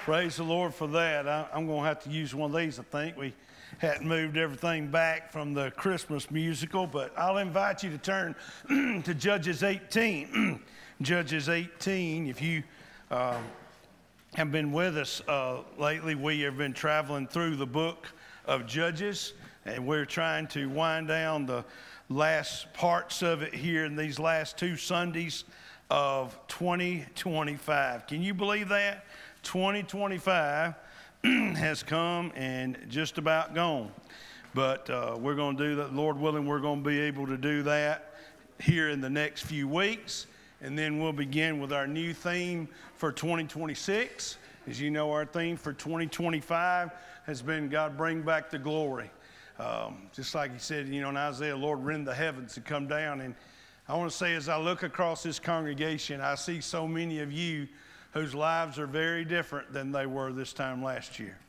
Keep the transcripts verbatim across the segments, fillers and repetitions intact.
Praise the Lord for that. I, I'm going to have to use one of these, I think. We hadn't moved everything back from the Christmas musical, but I'll invite you to turn to Judges eighteen. Judges eighteen, if you uh, have been with us uh, lately, we have been traveling through the book of Judges, and we're trying to wind down the last parts of it here in these last two Sundays of twenty twenty-five. Can you believe that? twenty twenty-five has come and just about gone. But uh, we're going to do that. Lord willing, we're going to be able to do that here in the next few weeks. And then we'll begin with our new theme for twenty twenty-six. As you know, our theme for twenty twenty-five has been God bring back the glory. Um, just like he said, you know, in Isaiah, Lord, rend the heavens to come down. And I want to say, as I look across this congregation, I see so many of you whose lives are very different than they were this time last year.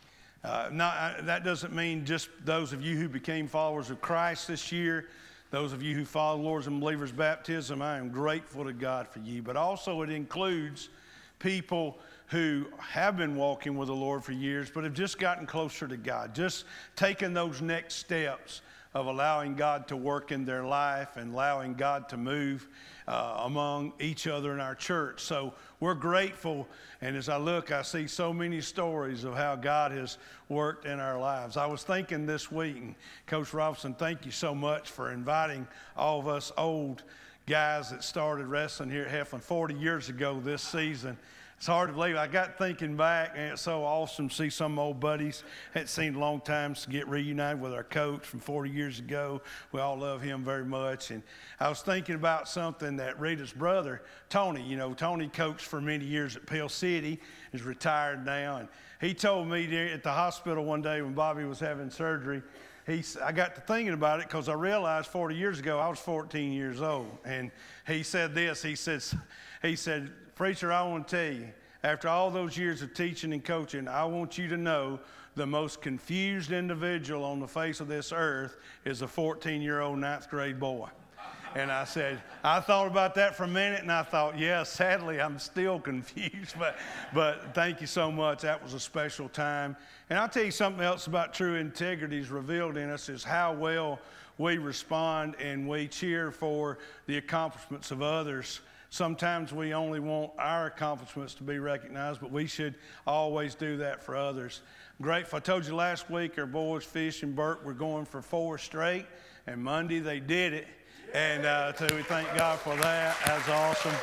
Uh, not, that doesn't mean just those of you who became followers of Christ this year, those of you who follow Lord's and believers' baptism. I am grateful to God for you. But also it includes people who have been walking with the Lord for years, but have just gotten closer to God, just taken those next steps of allowing God to work in their life and allowing God to move uh, among each other in our church. So we're grateful, and as I look, I see so many stories of how God has worked in our lives. I was thinking this week, and Coach Robinson, thank you so much for inviting all of us old guys that started wrestling here at Heflin forty years ago this season. It's hard to believe. I got thinking back, and it's so awesome to see some old buddies. Hadn't seen a long time to get reunited with our coach from forty years ago. We all love him very much. And I was thinking about something that Rita's brother, Tony, you know, Tony coached for many years at Pell City, is retired now. And he told me there at the hospital one day when Bobby was having surgery, He, I got to thinking about it because I realized forty years ago I was fourteen years old. And he said this, he says, he said, "Preacher, I want to tell you, after all those years of teaching and coaching, I want you to know the most confused individual on the face of this earth is a fourteen-year-old ninth grade boy." And I said, I thought about that for a minute, and I thought, yeah, sadly, I'm still confused. But, but thank you so much. That was a special time. And I'll tell you something else about true integrity is revealed in us is how well we respond and we cheer for the accomplishments of others. Sometimes we only want our accomplishments to be recognized, but we should always do that for others. I'm grateful. I told you last week our boys, Fish and Burt, were going for four straight, and Monday they did it. And uh, so we thank God for that. That's awesome.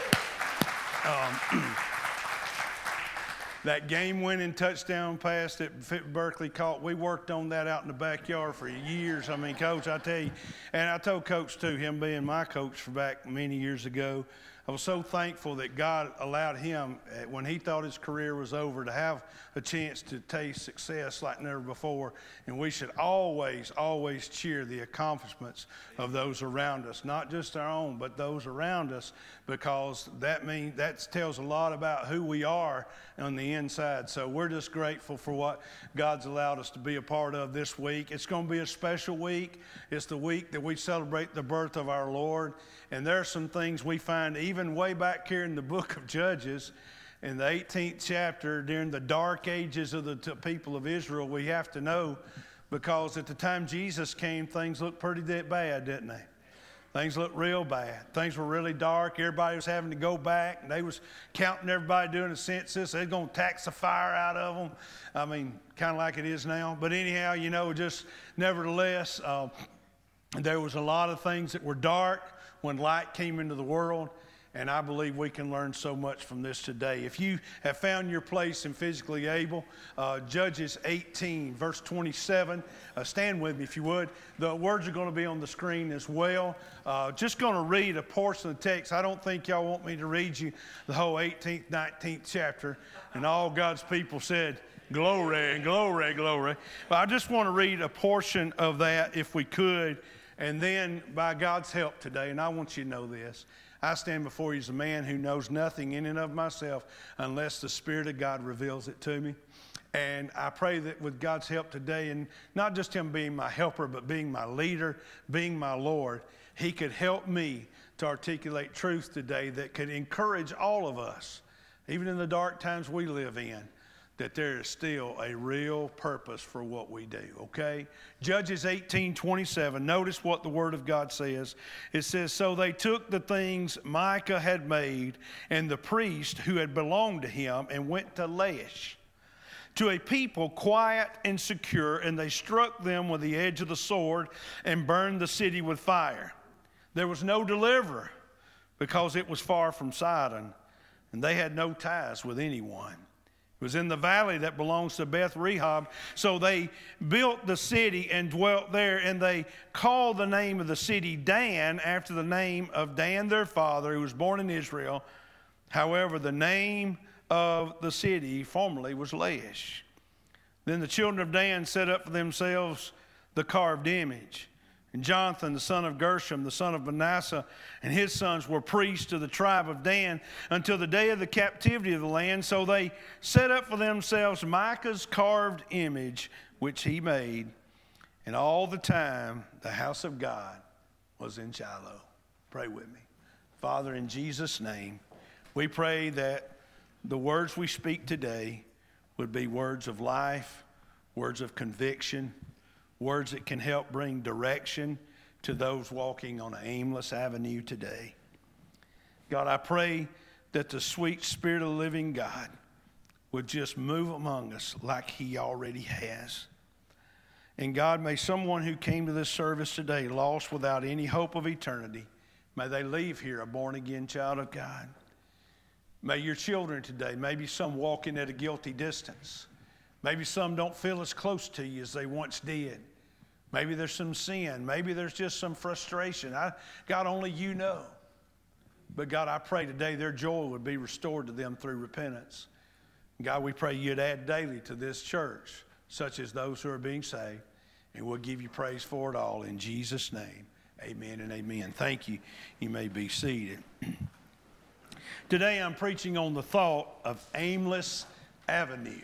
Um, that game-winning touchdown pass that Berkeley caught, we worked on that out in the backyard for years. I mean, Coach, I tell you, and I told Coach too, him being my coach for back many years ago, I was so thankful that God allowed him, when he thought his career was over, to have a chance to taste success like never before. And we should always, always cheer the accomplishments of those around us, not just our own, but those around us, because that means that tells a lot about who we are on the inside. So we're just grateful for what God's allowed us to be a part of this week. It's going to be a special week. It's the week that we celebrate the birth of our Lord. And there are some things we find even way back here in the book of Judges, in the eighteenth chapter, during the dark ages of the t- people of Israel, we have to know, because at the time Jesus came, things looked pretty bad, didn't they? Things looked real bad. Things were really dark. Everybody was having to go back. And they was counting everybody doing a census. They're going to tax the fire out of them. I mean, kind of like it is now. But anyhow, you know, just nevertheless, uh, there was a lot of things that were dark when light came into the world, and I believe we can learn so much from this today. If you have found your place in Physically Able, uh, Judges eighteen, verse twenty-seven, uh, stand with me if you would. The words are going to be on the screen as well. Uh, just going to read a portion of the text. I don't think y'all want me to read you the whole eighteenth, nineteenth chapter, and all God's people said, glory, glory, glory. But I just want to read a portion of that if we could. And then, by God's help today, and I want you to know this, I stand before you as a man who knows nothing in and of myself unless the Spirit of God reveals it to me. And I pray that with God's help today, and not just Him being my helper, but being my leader, being my Lord, He could help me to articulate truth today that could encourage all of us, even in the dark times we live in, that there is still a real purpose for what we do, okay? Judges eighteen twenty-seven, notice what the Word of God says. It says, so they took the things Micah had made and the priest who had belonged to him and went to Laish, to a people quiet and secure, and they struck them with the edge of the sword and burned the city with fire. There was no deliverer because it was far from Sidon, and they had no ties with anyone. It was in the valley that belongs to Beth Rehob. So they built the city and dwelt there, and they called the name of the city Dan, after the name of Dan their father, who was born in Israel. However, the name of the city formerly was Laish. Then the children of Dan set up for themselves the carved image. And Jonathan, the son of Gershom, the son of Manasseh, and his sons were priests to the tribe of Dan until the day of the captivity of the land. So they set up for themselves Micah's carved image, which he made. And all the time, the house of God was in Shiloh. Pray with me. Father, in Jesus' name, we pray that the words we speak today would be words of life, words of conviction, words that can help bring direction to those walking on an aimless avenue today. God, I pray that the sweet Spirit of the living God would just move among us like he already has. And God, may someone who came to this service today lost without any hope of eternity, may they leave here a born-again child of God. May your children today, maybe some walking at a guilty distance, maybe some don't feel as close to you as they once did. Maybe there's some sin. Maybe there's just some frustration. I, God, only you know. But God, I pray today their joy would be restored to them through repentance. God, we pray you'd add daily to this church, such as those who are being saved. And we'll give you praise for it all in Jesus' name. Amen and amen. Thank you. You may be seated. Today I'm preaching on the thought of aimless avenue.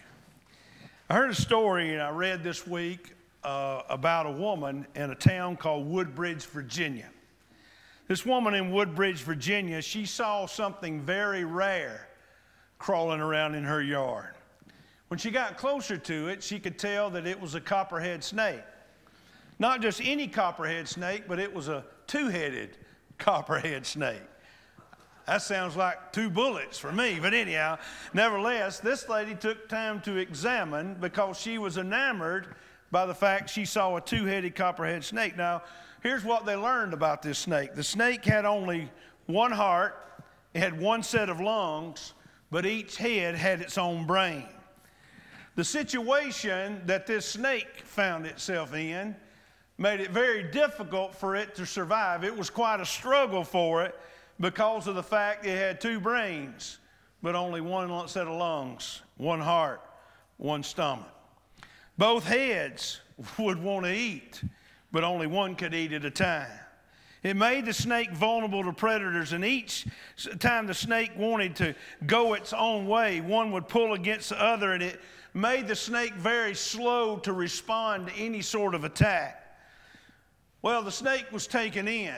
I heard a story and I read this week uh, about a woman in a town called Woodbridge, Virginia. This woman in Woodbridge, Virginia, she saw something very rare crawling around in her yard. When she got closer to it, she could tell that it was a copperhead snake. Not just any copperhead snake, but it was a two-headed copperhead snake. That sounds like two bullets for me, but anyhow, nevertheless, this lady took time to examine because she was enamored by the fact she saw a two-headed copperhead snake. Now, here's what they learned about this snake. The snake had only one heart, it had one set of lungs, but each head had its own brain. The situation that this snake found itself in made it very difficult for it to survive. It was quite a struggle for it because of the fact it had two brains, but only one set of lungs, one heart, one stomach. Both heads would want to eat, but only one could eat at a time. It made the snake vulnerable to predators, and each time the snake wanted to go its own way, one would pull against the other, and it made the snake very slow to respond to any sort of attack. Well, the snake was taken in.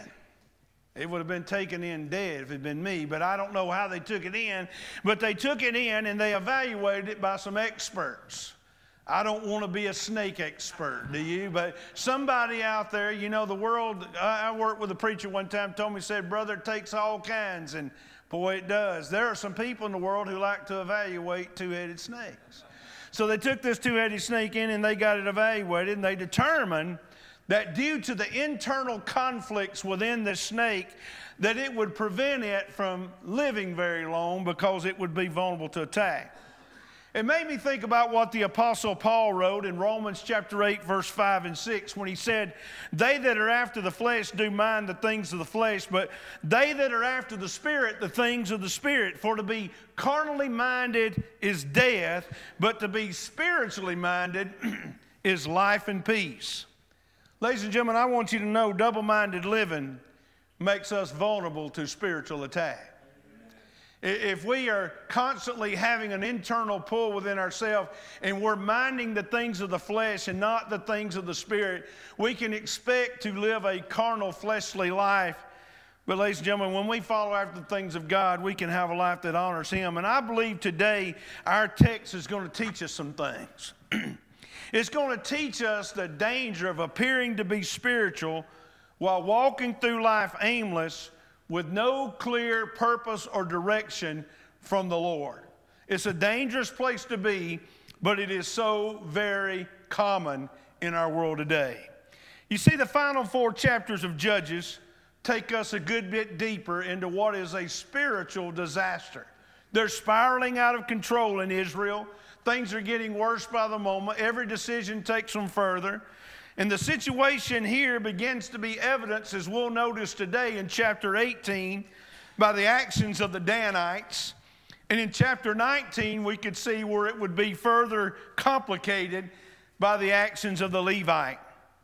It would have been taken in dead if it had been me, but I don't know how they took it in. But they took it in and they evaluated it by some experts. I don't want to be a snake expert, do you? But somebody out there, you know, the world, I worked with a preacher one time, told me, said, brother, it takes all kinds. And boy, it does. There are some people in the world who like to evaluate two-headed snakes. So they took this two-headed snake in and they got it evaluated, and they determined that due to the internal conflicts within the snake, that it would prevent it from living very long because it would be vulnerable to attack. It made me think about what the Apostle Paul wrote in Romans chapter eight, verse five and six, when he said, they that are after the flesh do mind the things of the flesh, but they that are after the Spirit, the things of the Spirit. For to be carnally minded is death, but to be spiritually minded is life and peace. Ladies and gentlemen, I want you to know double-minded living makes us vulnerable to spiritual attack. If we are constantly having an internal pull within ourselves and we're minding the things of the flesh and not the things of the Spirit, we can expect to live a carnal, fleshly life But ladies and gentlemen, when we follow after the things of God, we can have a life that honors Him. And I believe today our text is going to teach us some things. It's going to teach us the danger of appearing to be spiritual while walking through life aimless with no clear purpose or direction from the Lord. It's a dangerous place to be, but it is so very common in our world today. You see, the final four chapters of Judges take us a good bit deeper into what is a spiritual disaster. They're spiraling out of control in Israel. Things are getting worse by the moment. Every decision takes them further. And the situation here begins to be evidenced, as we'll notice today in chapter eighteen, by the actions of the Danites. And in chapter nineteen, we could see where it would be further complicated by the actions of the Levite.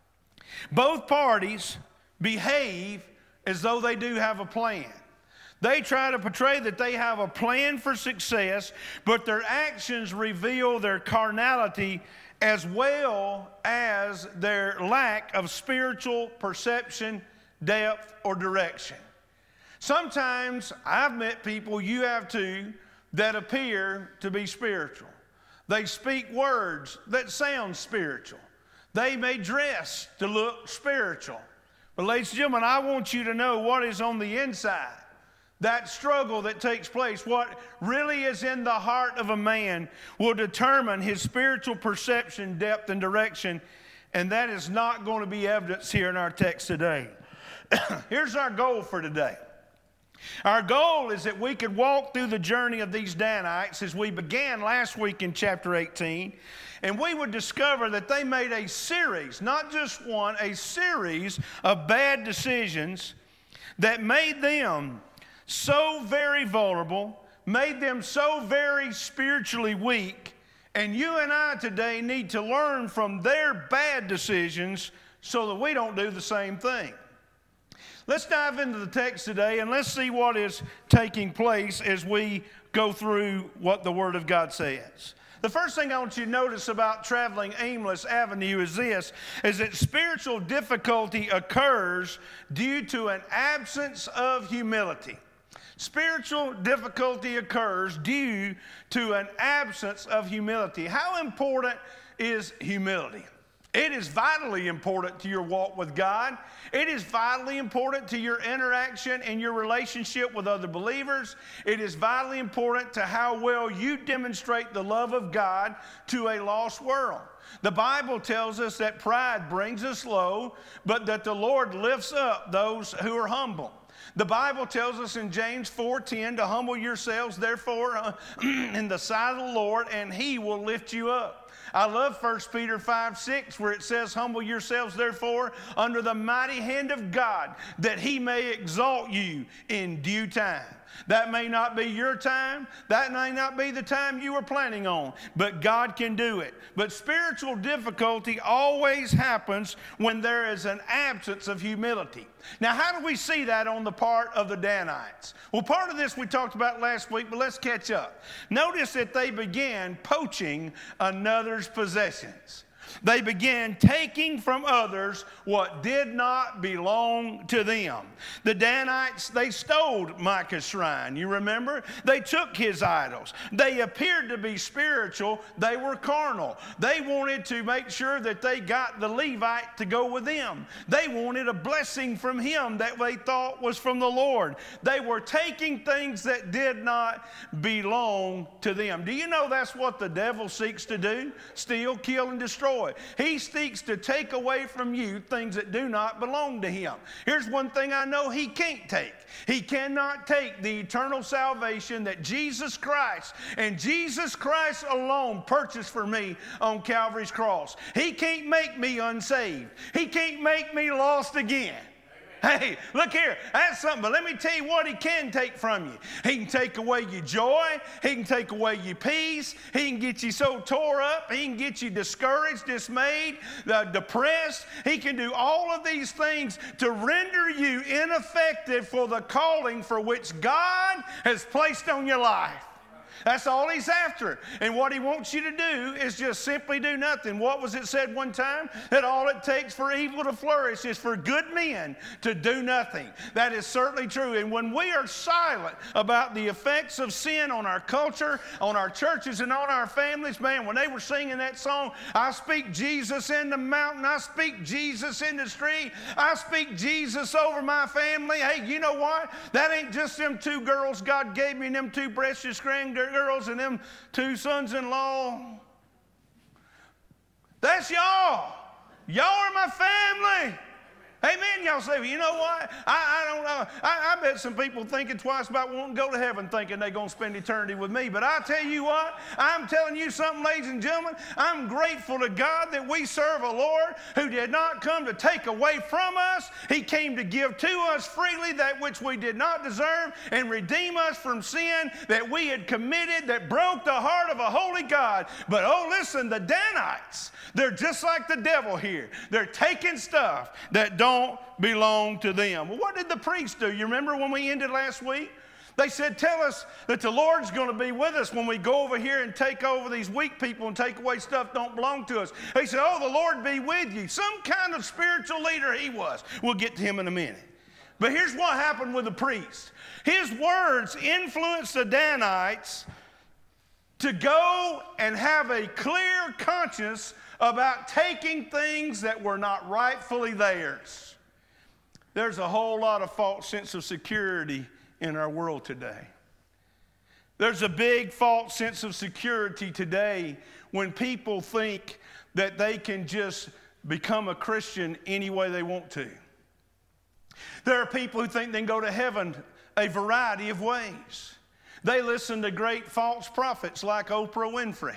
Both parties behave as though they do have a plan. They try to portray that they have a plan for success, but their actions reveal their carnality as well as their lack of spiritual perception, depth, or direction. Sometimes I've met people, you have too, that appear to be spiritual. They speak words that sound spiritual. They may dress to look spiritual. But ladies and gentlemen, I want you to know what is on the inside. That struggle that takes place, what really is in the heart of a man, will determine his spiritual perception, depth, and direction. And that is not going to be evidenced here in our text today. Here's our goal for today. Our goal is that we could walk through the journey of these Danites as we began last week in chapter eighteen, and we would discover that they made a series, not just one, a series of bad decisions that made them so very vulnerable, made them so very spiritually weak, and you and I today need to learn from their bad decisions so that we don't do the same thing. Let's dive into the text today and let's see what is taking place as we go through what the Word of God says. The first thing I want you to notice about traveling aimless avenue is this, is that spiritual difficulty occurs due to an absence of humility. Spiritual difficulty occurs due to an absence of humility. How important is humility? It is vitally important to your walk with God. It is vitally important to your interaction and your relationship with other believers. It is vitally important to how well you demonstrate the love of God to a lost world. The Bible tells us that pride brings us low, but that the Lord lifts up those who are humble. The Bible tells us in James four ten to humble yourselves, therefore, uh, in the sight of the Lord, and He will lift you up. I love First Peter five six, where it says, humble yourselves, therefore, under the mighty hand of God, that He may exalt you in due time. That may not be your time. That may not be the time you were planning on, but God can do it. But spiritual difficulty always happens when there is an absence of humility. Now, how do we see that on the part of the Danites? Well, part of this we talked about last week, but let's catch up. Notice that they began poaching another's possessions. They began taking from others what did not belong to them. The Danites, they stole Micah's shrine. You remember? They took his idols. They appeared to be spiritual. They were carnal. They wanted to make sure that they got the Levite to go with them. They wanted a blessing from him that they thought was from the Lord. They were taking things that did not belong to them. Do you know that's what the devil seeks to do? Steal, kill, and destroy. He seeks to take away from you things that do not belong to him. Here's one thing I know he can't take. He cannot take the eternal salvation that Jesus Christ and Jesus Christ alone purchased for me on Calvary's cross. He can't make me unsaved. He can't make me lost again. Hey, look here, that's something, but let me tell you what he can take from you. He can take away your joy. He can take away your peace. He can get you so tore up. He can get you discouraged, dismayed, uh, depressed. He can do all of these things to render you ineffective for the calling for which God has placed on your life. That's all he's after. And what he wants you to do is just simply do nothing. What was it said one time? That all it takes for evil to flourish is for good men to do nothing. That is certainly true. And when we are silent about the effects of sin on our culture, on our churches, and on our families, man, when they were singing that song, I speak Jesus in the mountain, I speak Jesus in the street, I speak Jesus over my family. Hey, you know what? That ain't just them two girls God gave me and them two precious grandgirls and them two sons-in-law. That's y'all. Y'all are my family. Amen. Y'all say, well, you know what? I, I don't know. I, I bet some people thinking twice about wanting to go to heaven thinking they're going to spend eternity with me. But I tell you what, I'm telling you something, ladies and gentlemen. I'm grateful to God that we serve a Lord who did not come to take away from us. He came to give to us freely that which we did not deserve and redeem us from sin that we had committed that broke the heart of a holy God. But oh, listen, the Danites, they're just like the devil here. They're taking stuff that don't Don't belong to them. Well, what did the priests do? You remember when we ended last week? They said, tell us that the Lord's going to be with us when we go over here and take over these weak people and take away stuff that don't belong to us. They said, oh, the Lord be with you. Some kind of spiritual leader he was. We'll get to him in a minute. But here's what happened with the priest. His words influenced the Danites to go and have a clear conscience about taking things that were not rightfully theirs. There's a whole lot of false sense of security in our world today. There's a big false sense of security today when people think that they can just become a Christian any way they want to. There are people who think they can go to heaven a variety of ways. They listen to great false prophets like Oprah Winfrey.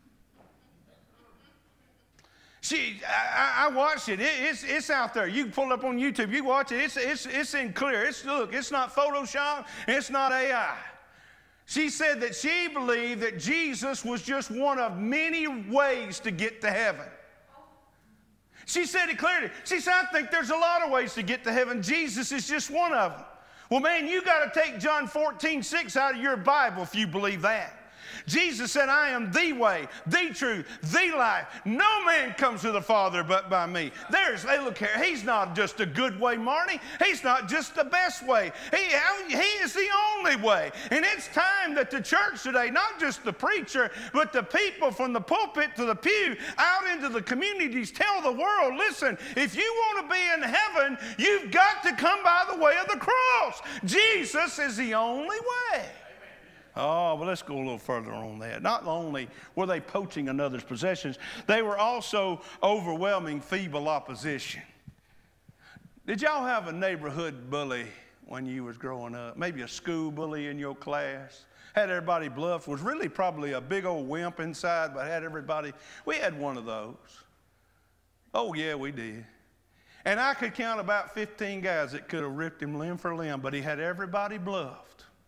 She, I, I watched it. it. It's, it's out there. You can pull it up on YouTube. You watch it. It's, it's, it's in clear. It's, look, it's not Photoshop. It's not A I. She said that she believed that Jesus was just one of many ways to get to heaven. She said it clearly. She said, I think there's a lot of ways to get to heaven. Jesus is just one of them. Well, man, you got to take John fourteen six out of your Bible if you believe that. Jesus said, I am the way, the truth, the life. No man comes to the Father but by me. There's, hey, look here, he's not just a good way, Marty. He's not just the best way. He, he is the only way. And it's time that the church today, not just the preacher, but the people from the pulpit to the pew, out into the communities, tell the world, listen, if you want to be in heaven, you've got to come by the way of the cross. Jesus is the only way. Oh, but let's go a little further on that. Not only were they poaching another's possessions, they were also overwhelming feeble opposition. Did y'all have a neighborhood bully when you was growing up? Maybe a school bully in your class? Had everybody bluffed, was really probably a big old wimp inside, but had everybody. We had one of those. Oh, yeah, we did. And I could count about fifteen guys that could have ripped him limb for limb, but he had everybody bluffed.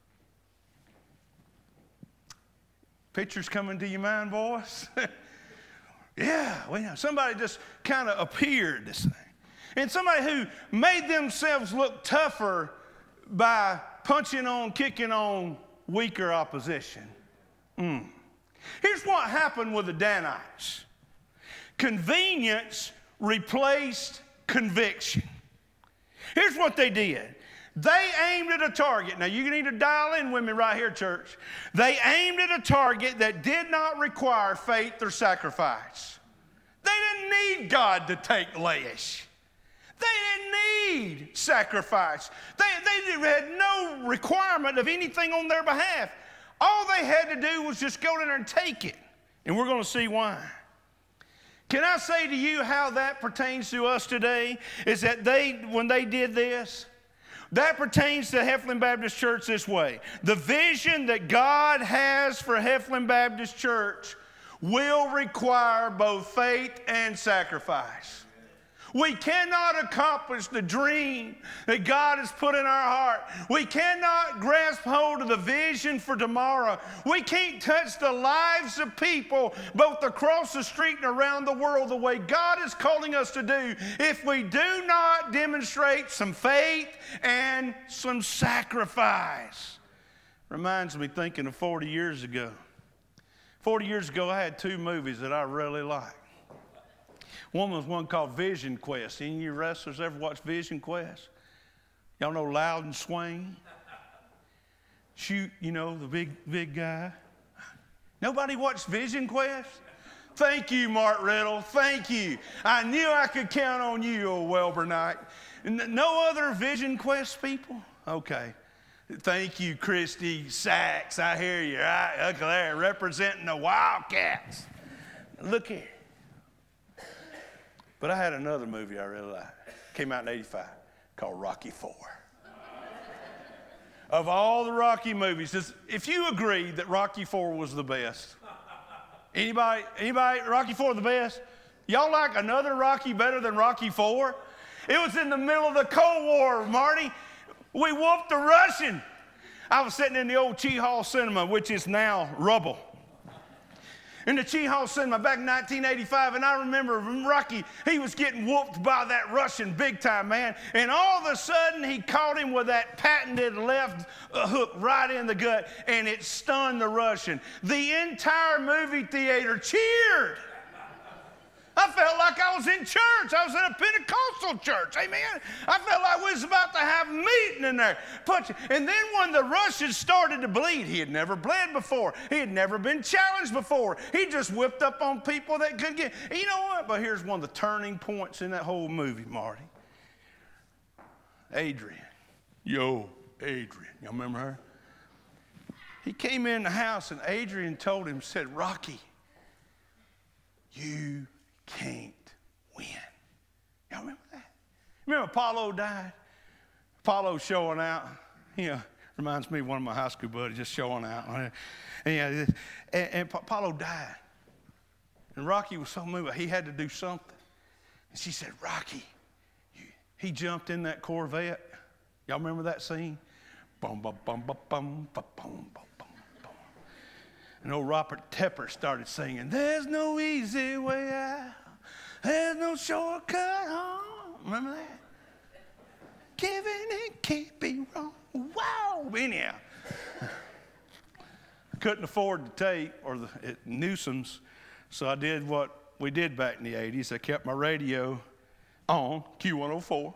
Pictures coming to your mind, boys? Yeah, well, somebody just kind of appeared this thing. And somebody who made themselves look tougher by punching on, kicking on weaker opposition. Mm. Here's what happened with the Danites. Convenience replaced conviction. Here's what they did. They aimed at a target. Now, you need to dial in with me right here, church. They aimed at a target that did not require faith or sacrifice. They didn't need God to take Laish. They didn't need sacrifice. They, they had no requirement of anything on their behalf. All they had to do was just go in there and take it. And we're going to see why. Can I say to you how that pertains to us today? Is that they, when they did this, that pertains to Heflin Baptist Church this way. The vision that God has for Heflin Baptist Church will require both faith and sacrifice. We cannot accomplish the dream that God has put in our heart. We cannot grasp hold of the vision for tomorrow. We can't touch the lives of people both across the street and around the world the way God is calling us to do if we do not demonstrate some faith and some sacrifice. Reminds me thinking of forty years ago. forty years ago, I had two movies that I really liked. One was one called Vision Quest. Any of you wrestlers ever watch Vision Quest? Y'all know Loudon Swain? Shoot, you know, the big, big guy. Nobody watched Vision Quest? Thank you, Mark Riddle. Thank you. I knew I could count on you, old Welber Knight. No other Vision Quest people? Okay. Thank you, Christy Sachs. I hear you. Right? Look there, representing the Wildcats. Look here. But I had another movie I really liked. Came out in eighty-five, called Rocky Four. Of all the Rocky movies, if you agree that Rocky Four was the best, anybody, anybody, Rocky Four the best? Y'all like another Rocky better than Rocky Four? It was in the middle of the Cold War, Marty. We whooped the Russian. I was sitting in the old Chi Hall Cinema, which is now rubble. In the Chi Hall Cinema back in nineteen eighty-five, and I remember Rocky, he was getting whooped by that Russian big time, man. And all of a sudden, he caught him with that patented left hook right in the gut, and it stunned the Russian. The entire movie theater cheered. I felt like I was in church. I was in a Pentecostal church. Amen. I felt like we was about to have a meeting in there. And then when the Russians started to bleed, he had never bled before. He had never been challenged before. He just whipped up on people that could get. You know what? But here's one of the turning points in that whole movie, Marty. Adrian. Yo, Adrian. Y'all remember her? He came in the house and Adrian told him, said, Rocky, you can't win. Y'all remember that? Remember Apollo died? Apollo showing out. You know, reminds me of one of my high school buddies just showing out. And, and, and Apollo died. And Rocky was so moved. He had to do something. And she said, Rocky, you, he jumped in that Corvette. Y'all remember that scene? Bum, bum, bum, bum, bum, bum, bum, bum. And old Robert Tepper started singing, there's no easy way out. There's no shortcut home. Remember that? Giving it can't be wrong. Wow. Anyhow, I couldn't afford the tape or the it, Newsome's, so I did what we did back in the eighties. I kept my radio on, Q one oh four,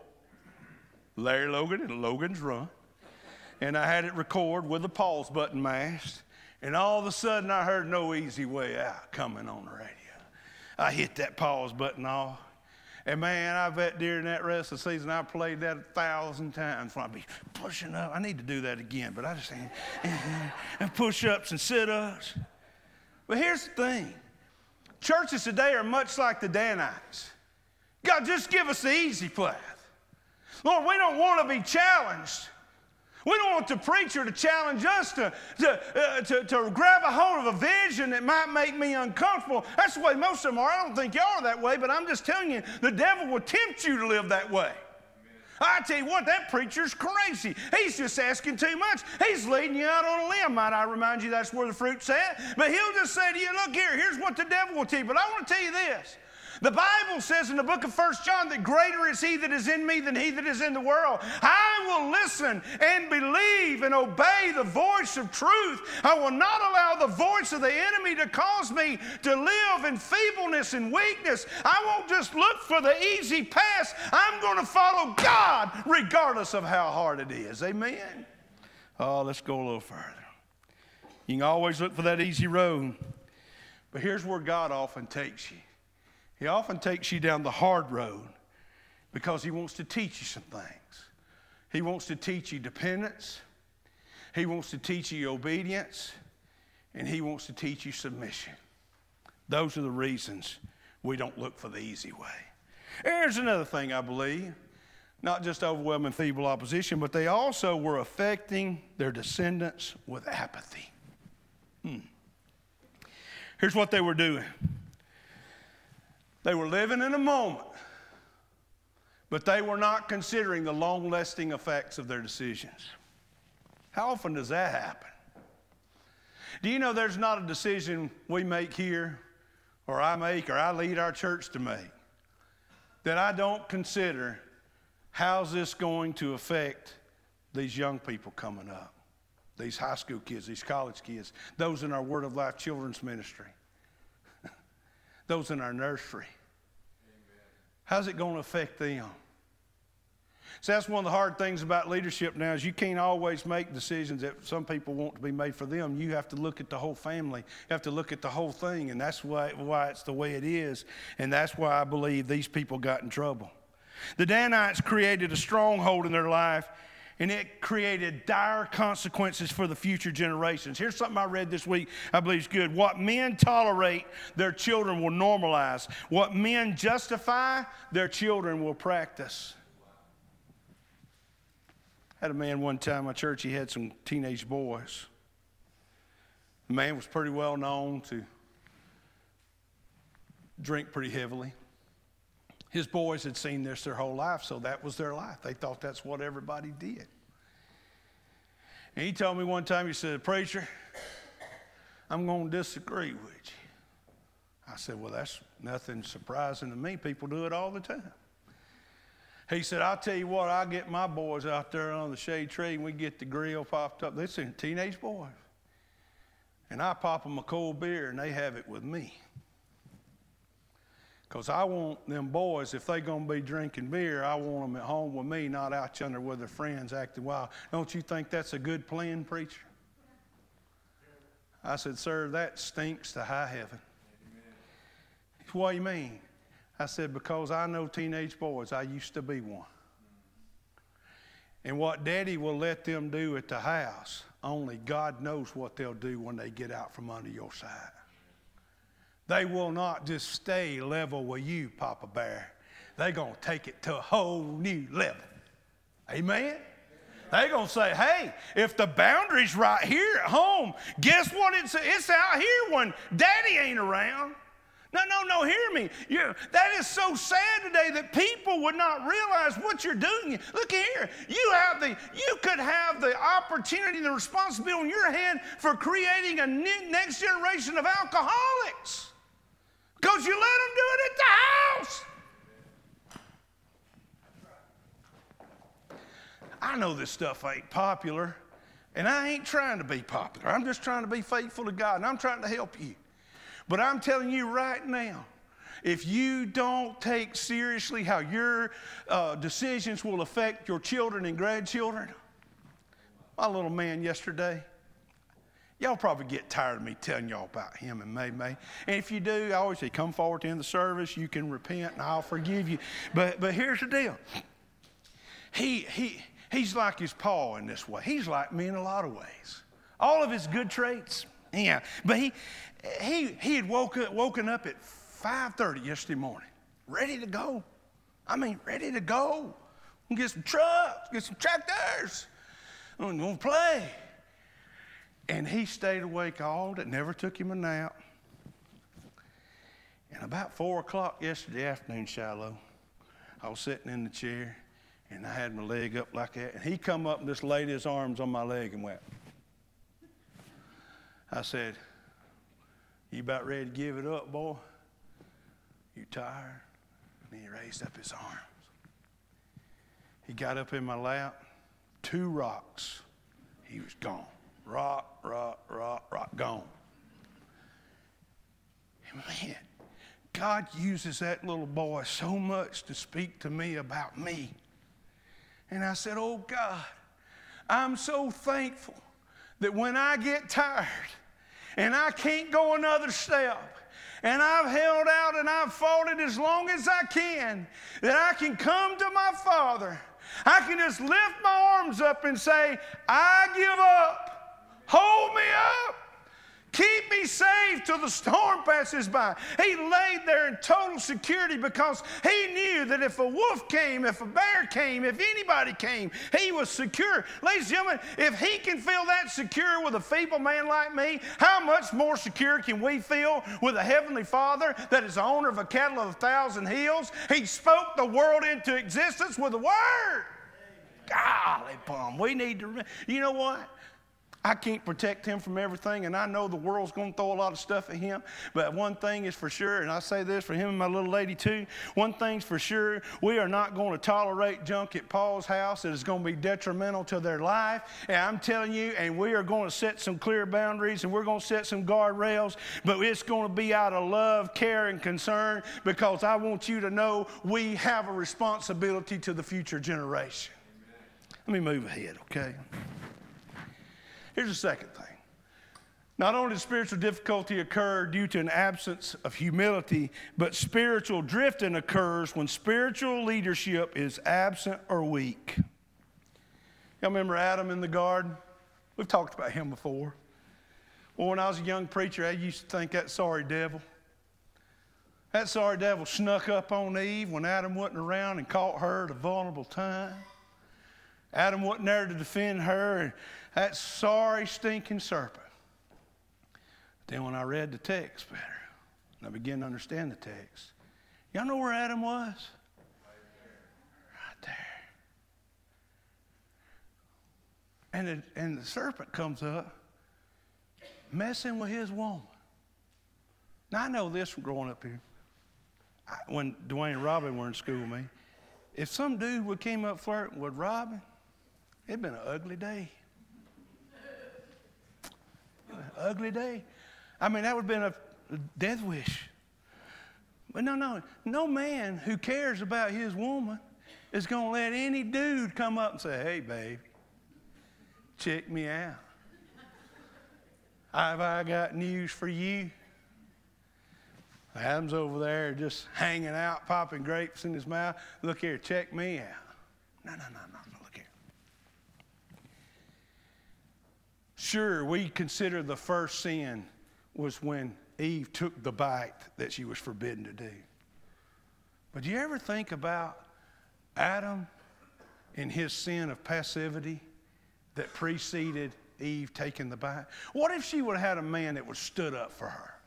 Larry Logan and Logan's Run. And I had it record with the pause button mashed. And all of a sudden, I heard No Easy Way Out coming on the radio. I hit that pause button off. And man, I bet during that rest of the season, I played that a thousand times. I'd be pushing up. I need to do that again, but I just and push-ups and sit-ups. But here's the thing. Churches today are much like the Danites. God, just give us the easy path. Lord, we don't want to be challenged. We don't want the preacher to challenge us to, to, uh, to, to grab a hold of a vision that might make me uncomfortable. That's the way most of them are. I don't think y'all are that way, but I'm just telling you, the devil will tempt you to live that way. I tell you what, that preacher's crazy. He's just asking too much. He's leading you out on a limb. Might I remind you that's where the fruit's at? But he'll just say to you, look here, here's what the devil will tell you. But I want to tell you this. The Bible says in the book of First John that greater is he that is in me than he that is in the world. I will listen and believe and obey the voice of truth. I will not allow the voice of the enemy to cause me to live in feebleness and weakness. I won't just look for the easy path. I'm going to follow God regardless of how hard it is. Amen? Oh, let's go a little further. You can always look for that easy road. But here's where God often takes you. He often takes you down the hard road because he wants to teach you some things. He wants to teach you dependence. He wants to teach you obedience. And he wants to teach you submission. Those are the reasons we don't look for the easy way. Here's another thing I believe. Not just overwhelming feeble opposition, but they also were affecting their descendants with apathy. Hmm. Here's what they were doing. They were living in a moment, but they were not considering the long-lasting effects of their decisions. How often does that happen? Do you know there's not a decision we make here, or I make, or I lead our church to make, that I don't consider how's this going to affect these young people coming up? these high school kids, these college kids, those in our Word of Life children's ministry, those in our nursery. Amen. How's it going to affect them? So that's one of the hard things about leadership now is you can't always make decisions that some people want to be made for them. You have to look at the whole family. You have to look at the whole thing, and that's why, why it's the way it is, and that's why I believe these people got in trouble. The Danites created a stronghold in their life, and it created dire consequences for the future generations. Here's something I read this week I believe is good. What men tolerate, their children will normalize. What men justify, their children will practice. I had a man one time in my church, he had some teenage boys. The man was pretty well known to drink pretty heavily. His boys had seen this their whole life, so that was their life. They thought that's what everybody did. And he told me one time, he said, "Preacher, I'm going to disagree with you." I said, "Well, that's nothing surprising to me. People do it all the time." He said, "I'll tell you what, I get my boys out there on the shade tree and we get the grill popped up." They're teenage boys. And I pop them a cold beer and they have it with me. Because I want them boys, if they're going to be drinking beer, I want them at home with me, not out yonder with their friends acting wild. Don't you think that's a good plan, preacher? I said, "Sir, that stinks to high heaven." Amen. "What do you mean?" I said, "Because I know teenage boys. I used to be one. And what Daddy will let them do at the house, only God knows what they'll do when they get out from under your side. They will not just stay level with you, Papa Bear. They're going to take it to a whole new level." Amen? They're going to say, "Hey, if the boundary's right here at home, guess what? It's, it's out here when Daddy ain't around." No, no, no, hear me. You, that is so sad today that people would not realize what you're doing. Look here. You have the, you could have the opportunity and the responsibility in your hand for creating a next generation of alcoholics because you let them do it at the house. I know this stuff ain't popular, and I ain't trying to be popular. I'm just trying to be faithful to God, and I'm trying to help you. But I'm telling you right now, if you don't take seriously how your uh, decisions will affect your children and grandchildren, my little man yesterday, y'all probably get tired of me telling y'all about him and May May. And if you do, I always say, come forward to the end of the service. You can repent, and I'll forgive you. But but here's the deal. He he he's like his pa in this way. He's like me in a lot of ways. All of his good traits. Yeah, but he he he had woke up, woken up at five thirty yesterday morning, ready to go. I mean, ready to go. We'll get some trucks, get some tractors. I'm going to play. And he stayed awake all day, never took him a nap. And about four o'clock yesterday afternoon, Shiloh, I was sitting in the chair, and I had my leg up like that. And he come up and just laid his arms on my leg and went. I said, "You about ready to give it up, boy? You tired?" And he raised up his arms. He got up in my lap, two rocks. He was gone. Rock, rock, rock, rock, gone. And man, God uses that little boy so much to speak to me about me. And I said, "Oh God, I'm so thankful that when I get tired and I can't go another step, and I've held out and I've fought it as long as I can, that I can come to my Father. I can just lift my arms up and say, I give up. Hold me up. Keep me safe till the storm passes by." He laid there in total security because he knew that if a wolf came, if a bear came, if anybody came, he was secure. Ladies and gentlemen, if he can feel that secure with a feeble man like me, how much more secure can we feel with a heavenly Father that is the owner of a cattle of a thousand hills? He spoke the world into existence with a word. Golly, bum. We need to, you know what? I can't protect him from everything, and I know the world's going to throw a lot of stuff at him. But one thing is for sure, and I say this for him and my little lady too, one thing's for sure, we are not going to tolerate junk at Paul's house that is going to be detrimental to their life. And I'm telling you, and we are going to set some clear boundaries, and we're going to set some guardrails, but it's going to be out of love, care, and concern, because I want you to know we have a responsibility to the future generation. Let me move ahead, okay? Here's the second thing. Not only does spiritual difficulty occur due to an absence of humility, but spiritual drifting occurs when spiritual leadership is absent or weak. Y'all remember Adam in the garden? We've talked about him before. Well, when I was a young preacher, I used to think that sorry devil. That sorry devil snuck up on Eve when Adam wasn't around and caught her at a vulnerable time. Adam wasn't there to defend her, and that sorry, stinking serpent. Then when I read the text better, and I began to understand the text, y'all know where Adam was? Right there. And the, and the serpent comes up, messing with his woman. Now, I know this from growing up here. I, when Dwayne and Robin were in school with me, if some dude would came up flirting with Robin, it'd been an ugly day. An ugly day. I mean, that would have been a, a death wish. But no, no, no man who cares about his woman is going to let any dude come up and say, hey, baby, check me out. Have I got news for you? Adam's over there just hanging out, popping grapes in his mouth. Look here, check me out. No, no, no, no, no, look here. Sure, we consider the first sin was when Eve took the bite that she was forbidden to do. But do you ever think about Adam and his sin of passivity that preceded Eve taking the bite? What if she would have had a man that would stood up for her?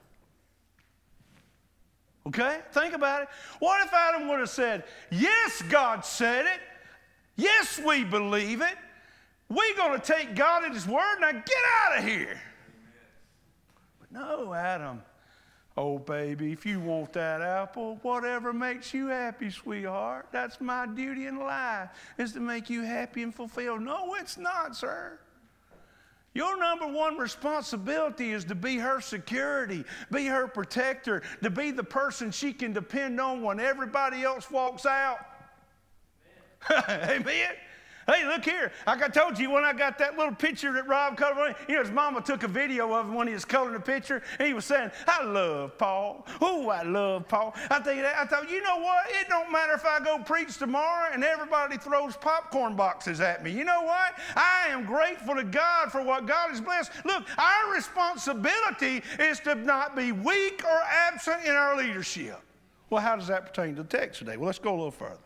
Okay, think about it. What if Adam would have said, yes, God said it. Yes, we believe it. We're going to take God at his word. Now get out of here. But no, Adam. Oh, baby, if you want that apple, whatever makes you happy, sweetheart. That's my duty in life, is to make you happy and fulfilled. No, it's not, sir. Your number one responsibility is to be her security, be her protector, to be the person she can depend on when everybody else walks out. Amen. Amen. Hey, look here. Like I told you, when I got that little picture that Rob colored, you know, his mama took a video of him when he was coloring the picture, and he was saying, I love Paul. Oh, I love Paul. I think that, I thought, you know what? It don't matter if I go preach tomorrow and everybody throws popcorn boxes at me. You know what? I am grateful to God for what God has blessed. Look, our responsibility is to not be weak or absent in our leadership. Well, how does that pertain to the text today? Well, let's go a little further.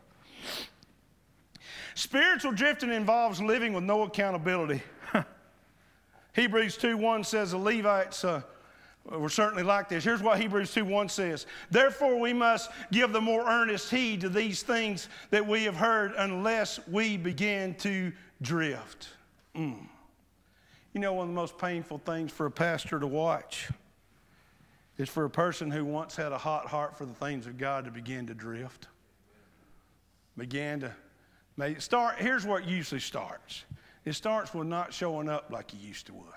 Spiritual drifting involves living with no accountability. Hebrews two one says the Levites uh, were certainly like this. Here's what Hebrews two one says. Therefore we must give the more earnest heed to these things that we have heard, unless we begin to drift. Mm. You know, one of the most painful things for a pastor to watch is for a person who once had a hot heart for the things of God to begin to drift. Began to May start, here's where it usually starts. It starts with not showing up like you used to would.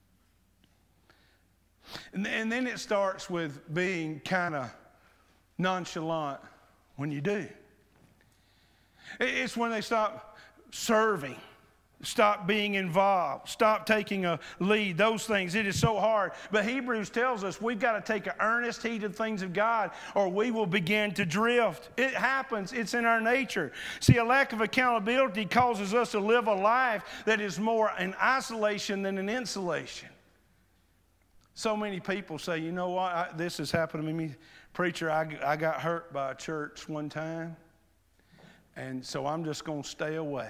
And, and then it starts with being kind of nonchalant when you do. It's when they stop serving, stop being involved, stop taking a lead, those things. It is so hard. But Hebrews tells us we've got to take an earnest heed of things of God, or we will begin to drift. It happens. It's in our nature. See, a lack of accountability causes us to live a life that is more in isolation than in insulation. So many people say, you know what, I, this has happened to me. Preacher, I, I got hurt by a church one time, and so I'm just going to stay away.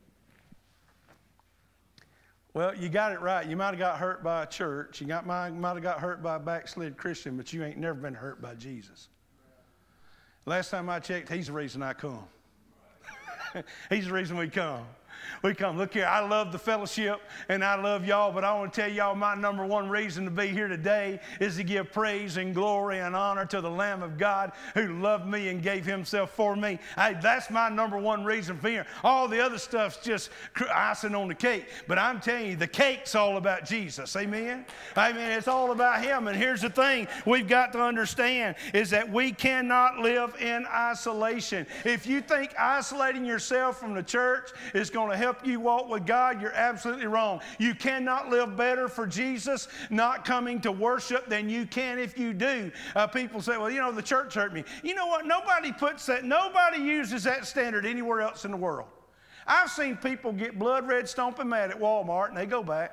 Well, you got it right. You might have got hurt by a church. You got, might, might have got hurt by a backslid Christian, but you ain't never been hurt by Jesus. Last time I checked, he's the reason I come. He's the reason we come. We come. Look here, I love the fellowship and I love y'all, but I want to tell y'all my number one reason to be here today is to give praise and glory and honor to the Lamb of God who loved me and gave himself for me. Hey, that's my number one reason for here. All the other stuff's just icing on the cake, but I'm telling you, the cake's all about Jesus. Amen? Amen. It's all about him. And here's the thing we've got to understand is that we cannot live in isolation. If you think isolating yourself from the church is going to help you walk with God, you're absolutely wrong. You cannot live better for Jesus not coming to worship than you can if you do. Uh, people say, well, you know, the church hurt me. You know what? Nobody puts that, nobody uses that standard anywhere else in the world. I've seen people get blood red stomping mad at Walmart and they go back.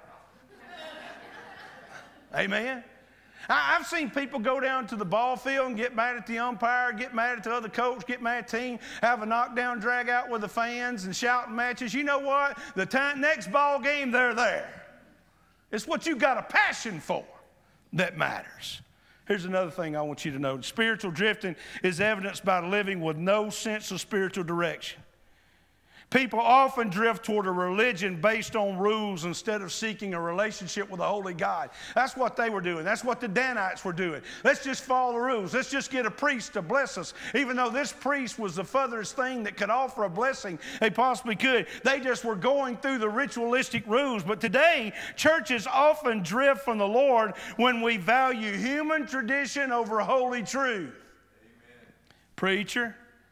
Amen. I've seen people go down to the ball field and get mad at the umpire, get mad at the other coach, get mad at the team, have a knockdown drag out with the fans and shouting matches. You know what? The time, next ball game, they're there. It's what you got a passion for that matters. Here's another thing I want you to know. Spiritual drifting is evidenced by living with no sense of spiritual direction. People often drift toward a religion based on rules instead of seeking a relationship with a holy God. That's what they were doing. That's what the Danites were doing. Let's just follow the rules. Let's just get a priest to bless us. Even though this priest was the furthest thing that could offer a blessing they possibly could. They just were going through the ritualistic rules. But today, churches often drift from the Lord when we value human tradition over holy truth. Amen. Preacher,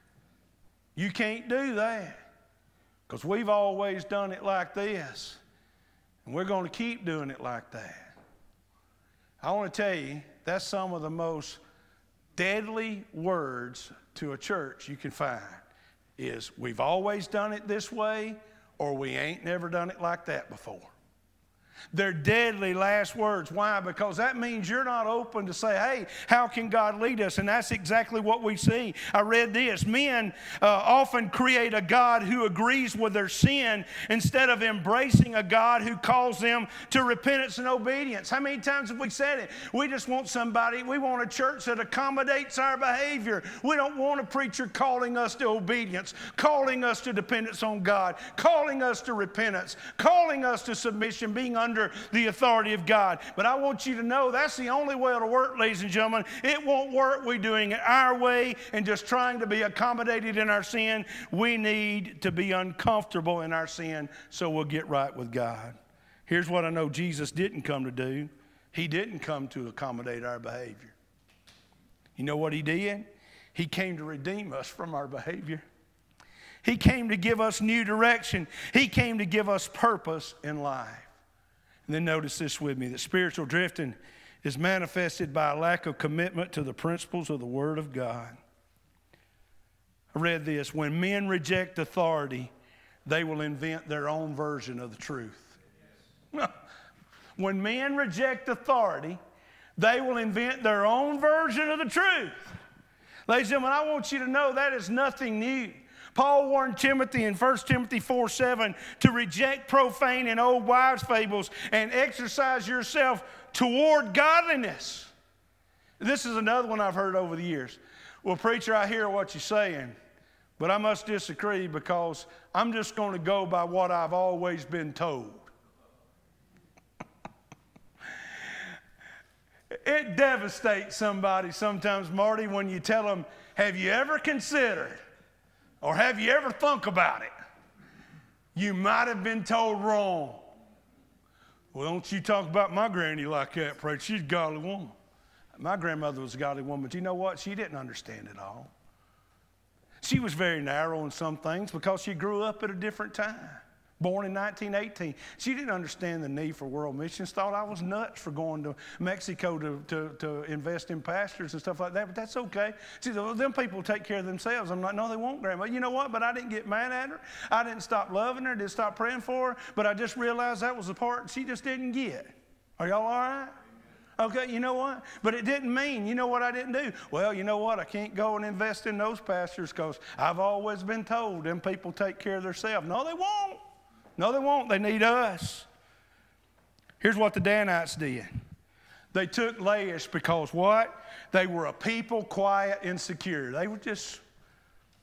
you can't do that. Because we've always done it like this, and we're going to keep doing it like that. I want to tell you, that's some of the most deadly words to a church you can find, is we've always done it this way, or we ain't never done it like that before. They're deadly last words. Why? Because that means you're not open to say, hey, how can God lead us? And that's exactly what we see. I read this. Men uh, often create a God who agrees with their sin instead of embracing a God who calls them to repentance and obedience. How many times have we said it? We just want somebody, we want a church that accommodates our behavior. We don't want a preacher calling us to obedience, calling us to dependence on God, calling us to repentance, calling us to submission, being under the authority of God. But I want you to know that's the only way it'll work, ladies and gentlemen. It won't work we doing it our way and just trying to be accommodated in our sin. We need to be uncomfortable in our sin so we'll get right with God. Here's what I know Jesus didn't come to do. He didn't come to accommodate our behavior. You know what he did? He came to redeem us from our behavior. He came to give us new direction. He came to give us purpose in life. And then notice this with me, that spiritual drifting is manifested by a lack of commitment to the principles of the Word of God. I read this, when men reject authority, they will invent their own version of the truth. When men reject authority, they will invent their own version of the truth. Ladies and gentlemen, I want you to know that is nothing new. Paul warned Timothy in First Timothy four seven to reject profane and old wives' fables and exercise yourself toward godliness. This is another one I've heard over the years. Well, preacher, I hear what you're saying, but I must disagree because I'm just going to go by what I've always been told. It devastates somebody sometimes, Marty, when you tell them, have you ever considered or have you ever thunk about it? You might have been told wrong. Well, don't you talk about my granny like that, preacher. She's a godly woman. My grandmother was a godly woman, but you know what? She didn't understand it all. She was very narrow in some things because she grew up at a different time. Born in nineteen eighteen. She didn't understand the need for world missions, thought I was nuts for going to Mexico to, to, to invest in pastors and stuff like that, but that's okay. See, them people take care of themselves. I'm like, no, they won't, Grandma. You know what? But I didn't get mad at her. I didn't stop loving her, didn't stop praying for her, but I just realized that was the part she just didn't get. Are y'all all right? Okay, you know what? But it didn't mean, you know what I didn't do? Well, you know what? I can't go and invest in those pastors because I've always been told them people take care of themselves. No, they won't. No, they won't. They need us. Here's what the Danites did. They took Laish because what? They were a people quiet and secure. They were just,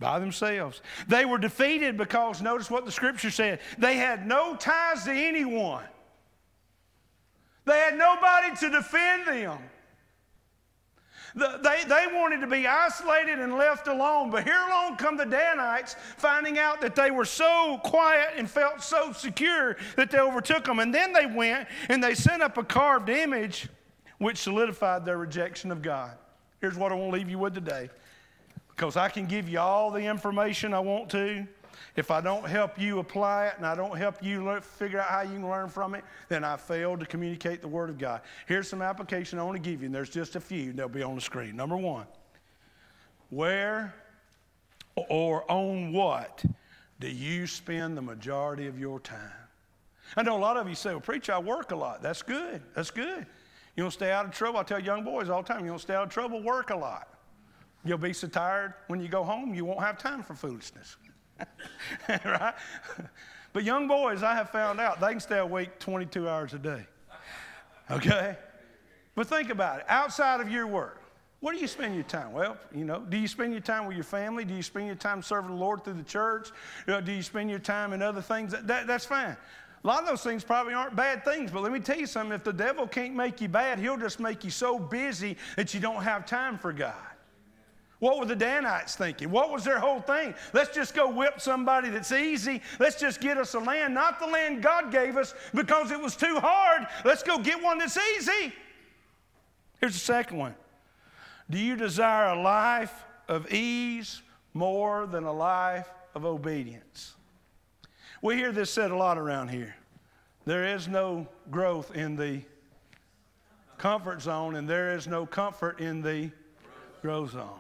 by themselves. They were defeated because, notice what the scripture said, they had no ties to anyone. They had nobody to defend them. The, they, they wanted to be isolated and left alone. But here along come the Danites, finding out that they were so quiet and felt so secure that they overtook them. And then they went and they set up a carved image which solidified their rejection of God. Here's what I want to leave you with today. Because I can give you all the information I want to. If I don't help you apply it and I don't help you learn, figure out how you can learn from it, then I failed to communicate the Word of God. Here's some application I want to give you, and there's just a few. They'll be on the screen. Number one, where or on what do you spend the majority of your time? I know a lot of you say, well, preacher, I work a lot. That's good. That's good. You want to stay out of trouble? I tell young boys all the time, you want to stay out of trouble, work a lot. You'll be so tired when you go home, you won't have time for foolishness. Right? But young boys, I have found out, they can stay awake twenty-two hours a day. Okay? But think about it. Outside of your work, what do you spend your time? Well, you know, do you spend your time with your family? Do you spend your time serving the Lord through the church? Do you spend your time in other things? That, that, that's fine. A lot of those things probably aren't bad things, but let me tell you something. If the devil can't make you bad, he'll just make you so busy that you don't have time for God. What were the Danites thinking? What was their whole thing? Let's just go whip somebody that's easy. Let's just get us a land, not the land God gave us because it was too hard. Let's go get one that's easy. Here's the second one. Do you desire a life of ease more than a life of obedience? We hear this said a lot around here. There is no growth in the comfort zone, and there is no comfort in the growth zone.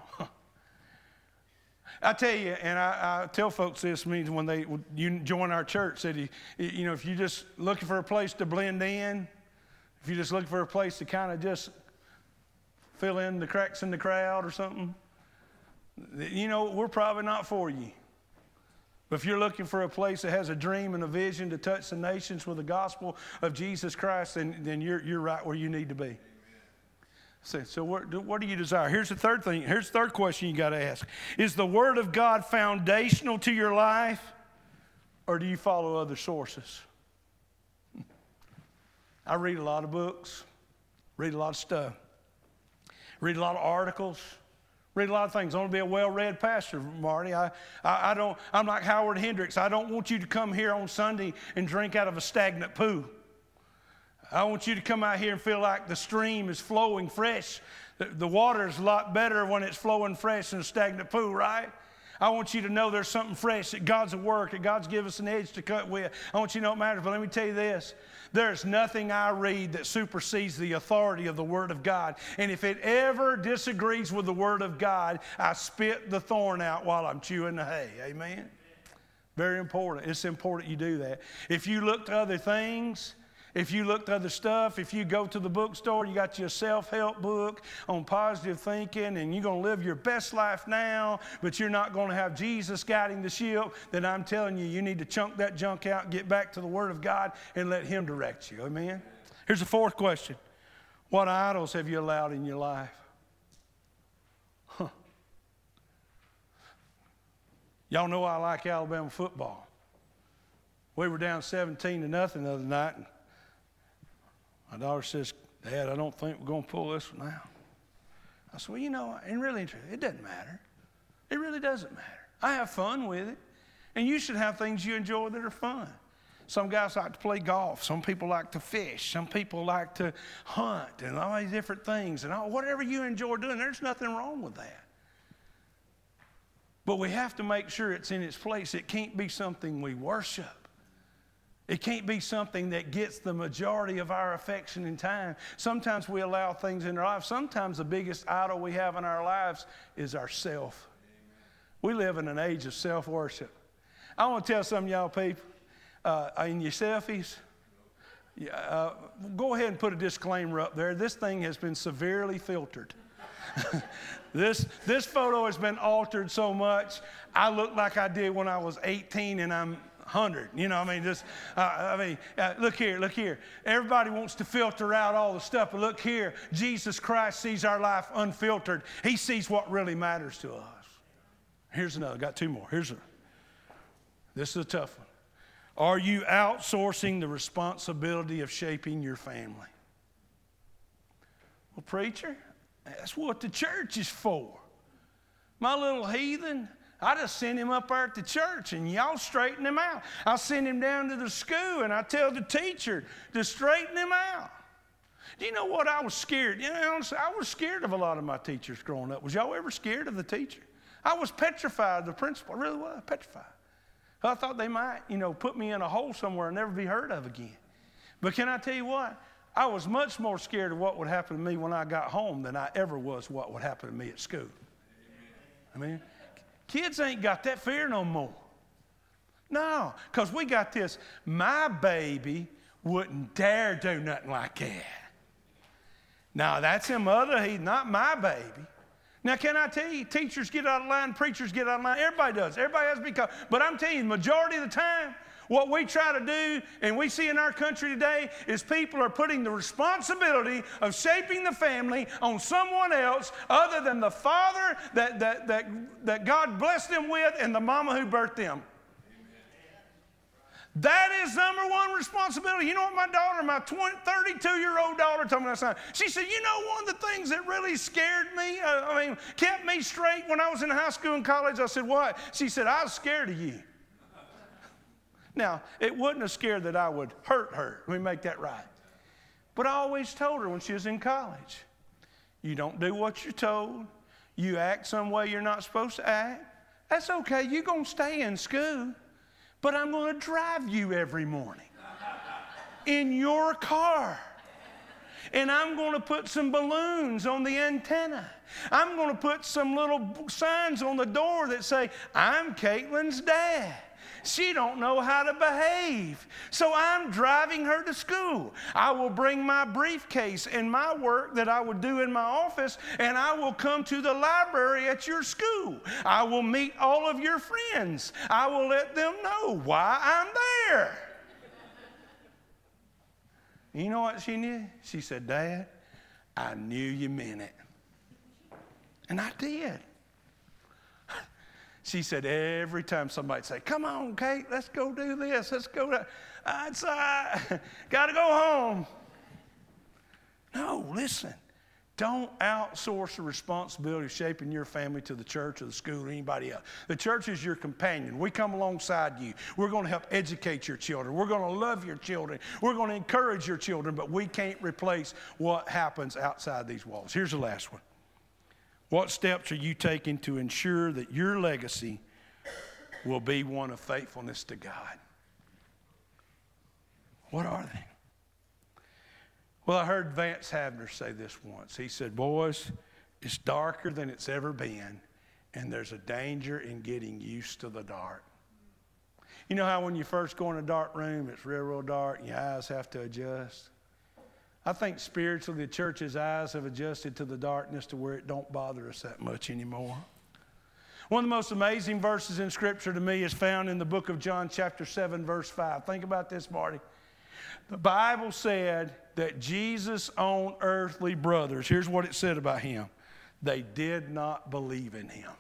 I tell you, and I, I tell folks this means when they you join our church, that you, you know, if you're just looking for a place to blend in, if you're just looking for a place to kind of just fill in the cracks in the crowd or something, you know, we're probably not for you. But if you're looking for a place that has a dream and a vision to touch the nations with the gospel of Jesus Christ, then, then you're, you're right where you need to be. So, so what, what do you desire? Here's the third thing. Here's the third question you got to ask. Is the Word of God foundational to your life, or do you follow other sources? I read a lot of books, read a lot of stuff, read a lot of articles, read a lot of things. I want to be a well-read pastor, Marty. I, I, I don't, I'm like Howard Hendricks. I don't want you to come here on Sunday and drink out of a stagnant pool. I want you to come out here and feel like the stream is flowing fresh. The, the water is a lot better when it's flowing fresh than a stagnant pool, right? I want you to know there's something fresh, that God's at work, that God's given us an edge to cut with. I want you to know it matters, but let me tell you this. There's nothing I read that supersedes the authority of the Word of God. And if it ever disagrees with the Word of God, I spit the thorn out while I'm chewing the hay. Amen? Very important. It's important you do that. If you look to other things, if you look to other stuff, if you go to the bookstore, you got your self-help book on positive thinking, and you're going to live your best life now, but you're not going to have Jesus guiding the ship, then I'm telling you, you need to chunk that junk out and get back to the Word of God and let Him direct you. Amen? Here's the fourth question. What idols have you allowed in your life? Huh. Y'all know I like Alabama football. We were down seventeen to nothing the other night. And my daughter says, Dad, I don't think we're going to pull this one out. I said, well, you know, and really, it doesn't matter. It really doesn't matter. I have fun with it. And you should have things you enjoy that are fun. Some guys like to play golf. Some people like to fish. Some people like to hunt and all these different things. And all, whatever you enjoy doing, there's nothing wrong with that. But we have to make sure it's in its place. It can't be something we worship. It can't be something that gets the majority of our affection and time. Sometimes we allow things in our life. Sometimes the biggest idol we have in our lives is ourself. We live in an age of self-worship. I want to tell some of y'all people, uh, in your selfies, uh, go ahead and put a disclaimer up there. This thing has been severely filtered. this, this photo has been altered so much, I look like I did when I was eighteen and I'm one hundred. You know, I mean, just, uh, I mean, uh, look here, look here. Everybody wants to filter out all the stuff, but look here. Jesus Christ sees our life unfiltered. He sees what really matters to us. Here's another. Got two more. Here's a. This is a tough one. Are you outsourcing the responsibility of shaping your family? Well, preacher, that's what the church is for. My little heathen, I just send him up there at the church and y'all straighten him out. I'll send him down to the school and I tell the teacher to straighten him out. Do you know what? I was scared. You know, I was scared of a lot of my teachers growing up. Was y'all ever scared of the teacher? I was petrified of the principal. I really was petrified. I thought they might, you know, put me in a hole somewhere and never be heard of again. But can I tell you what? I was much more scared of what would happen to me when I got home than I ever was what would happen to me at school. I mean, kids ain't got that fear no more. No, because we got this. My baby wouldn't dare do nothing like that. Now, that's him other, he's not my baby. Now, can I tell you, teachers get out of line, preachers get out of line. Everybody does. Everybody has to be called. But I'm telling you, the majority of the time, what we try to do, and we see in our country today, is people are putting the responsibility of shaping the family on someone else other than the father that, that, that, that God blessed them with and the mama who birthed them. That is number one responsibility. You know what my daughter, my thirty-two-year-old daughter told me last night? She said, you know, one of the things that really scared me, uh, I mean, kept me straight when I was in high school and college. I said, what? She said, I was scared of you. Now, it wasn't a scare that I would hurt her. Let me make that right. But I always told her when she was in college, you don't do what you're told. You act some way you're not supposed to act. That's okay. You're going to stay in school. But I'm going to drive you every morning in your car. And I'm going to put some balloons on the antenna. I'm going to put some little signs on the door that say, I'm Caitlin's dad. She don't know how to behave. So I'm driving her to school. I will bring my briefcase and my work that I would do in my office, and I will come to the library at your school. I will meet all of your friends. I will let them know why I'm there. You know what she knew? She said, Dad, I knew you meant it. And I did. She said every time somebody say, come on, Kate, let's go do this. Let's go. To, I'd say, got to go home. No, listen. Don't outsource the responsibility of shaping your family to the church or the school or anybody else. The church is your companion. We come alongside you. We're going to help educate your children. We're going to love your children. We're going to encourage your children, but we can't replace what happens outside these walls. Here's the last one. What steps are you taking to ensure that your legacy will be one of faithfulness to God? What are they? Well, I heard Vance Havner say this once. He said, boys, it's darker than it's ever been, and there's a danger in getting used to the dark. You know how when you first go in a dark room, it's real, real dark, and your eyes have to adjust? I think spiritually the church's eyes have adjusted to the darkness to where it don't bother us that much anymore. One of the most amazing verses in Scripture to me is found in the book of John chapter seven, verse five. Think about this, Marty. The Bible said that Jesus' own earthly brothers, here's what it said about him, they did not believe in him.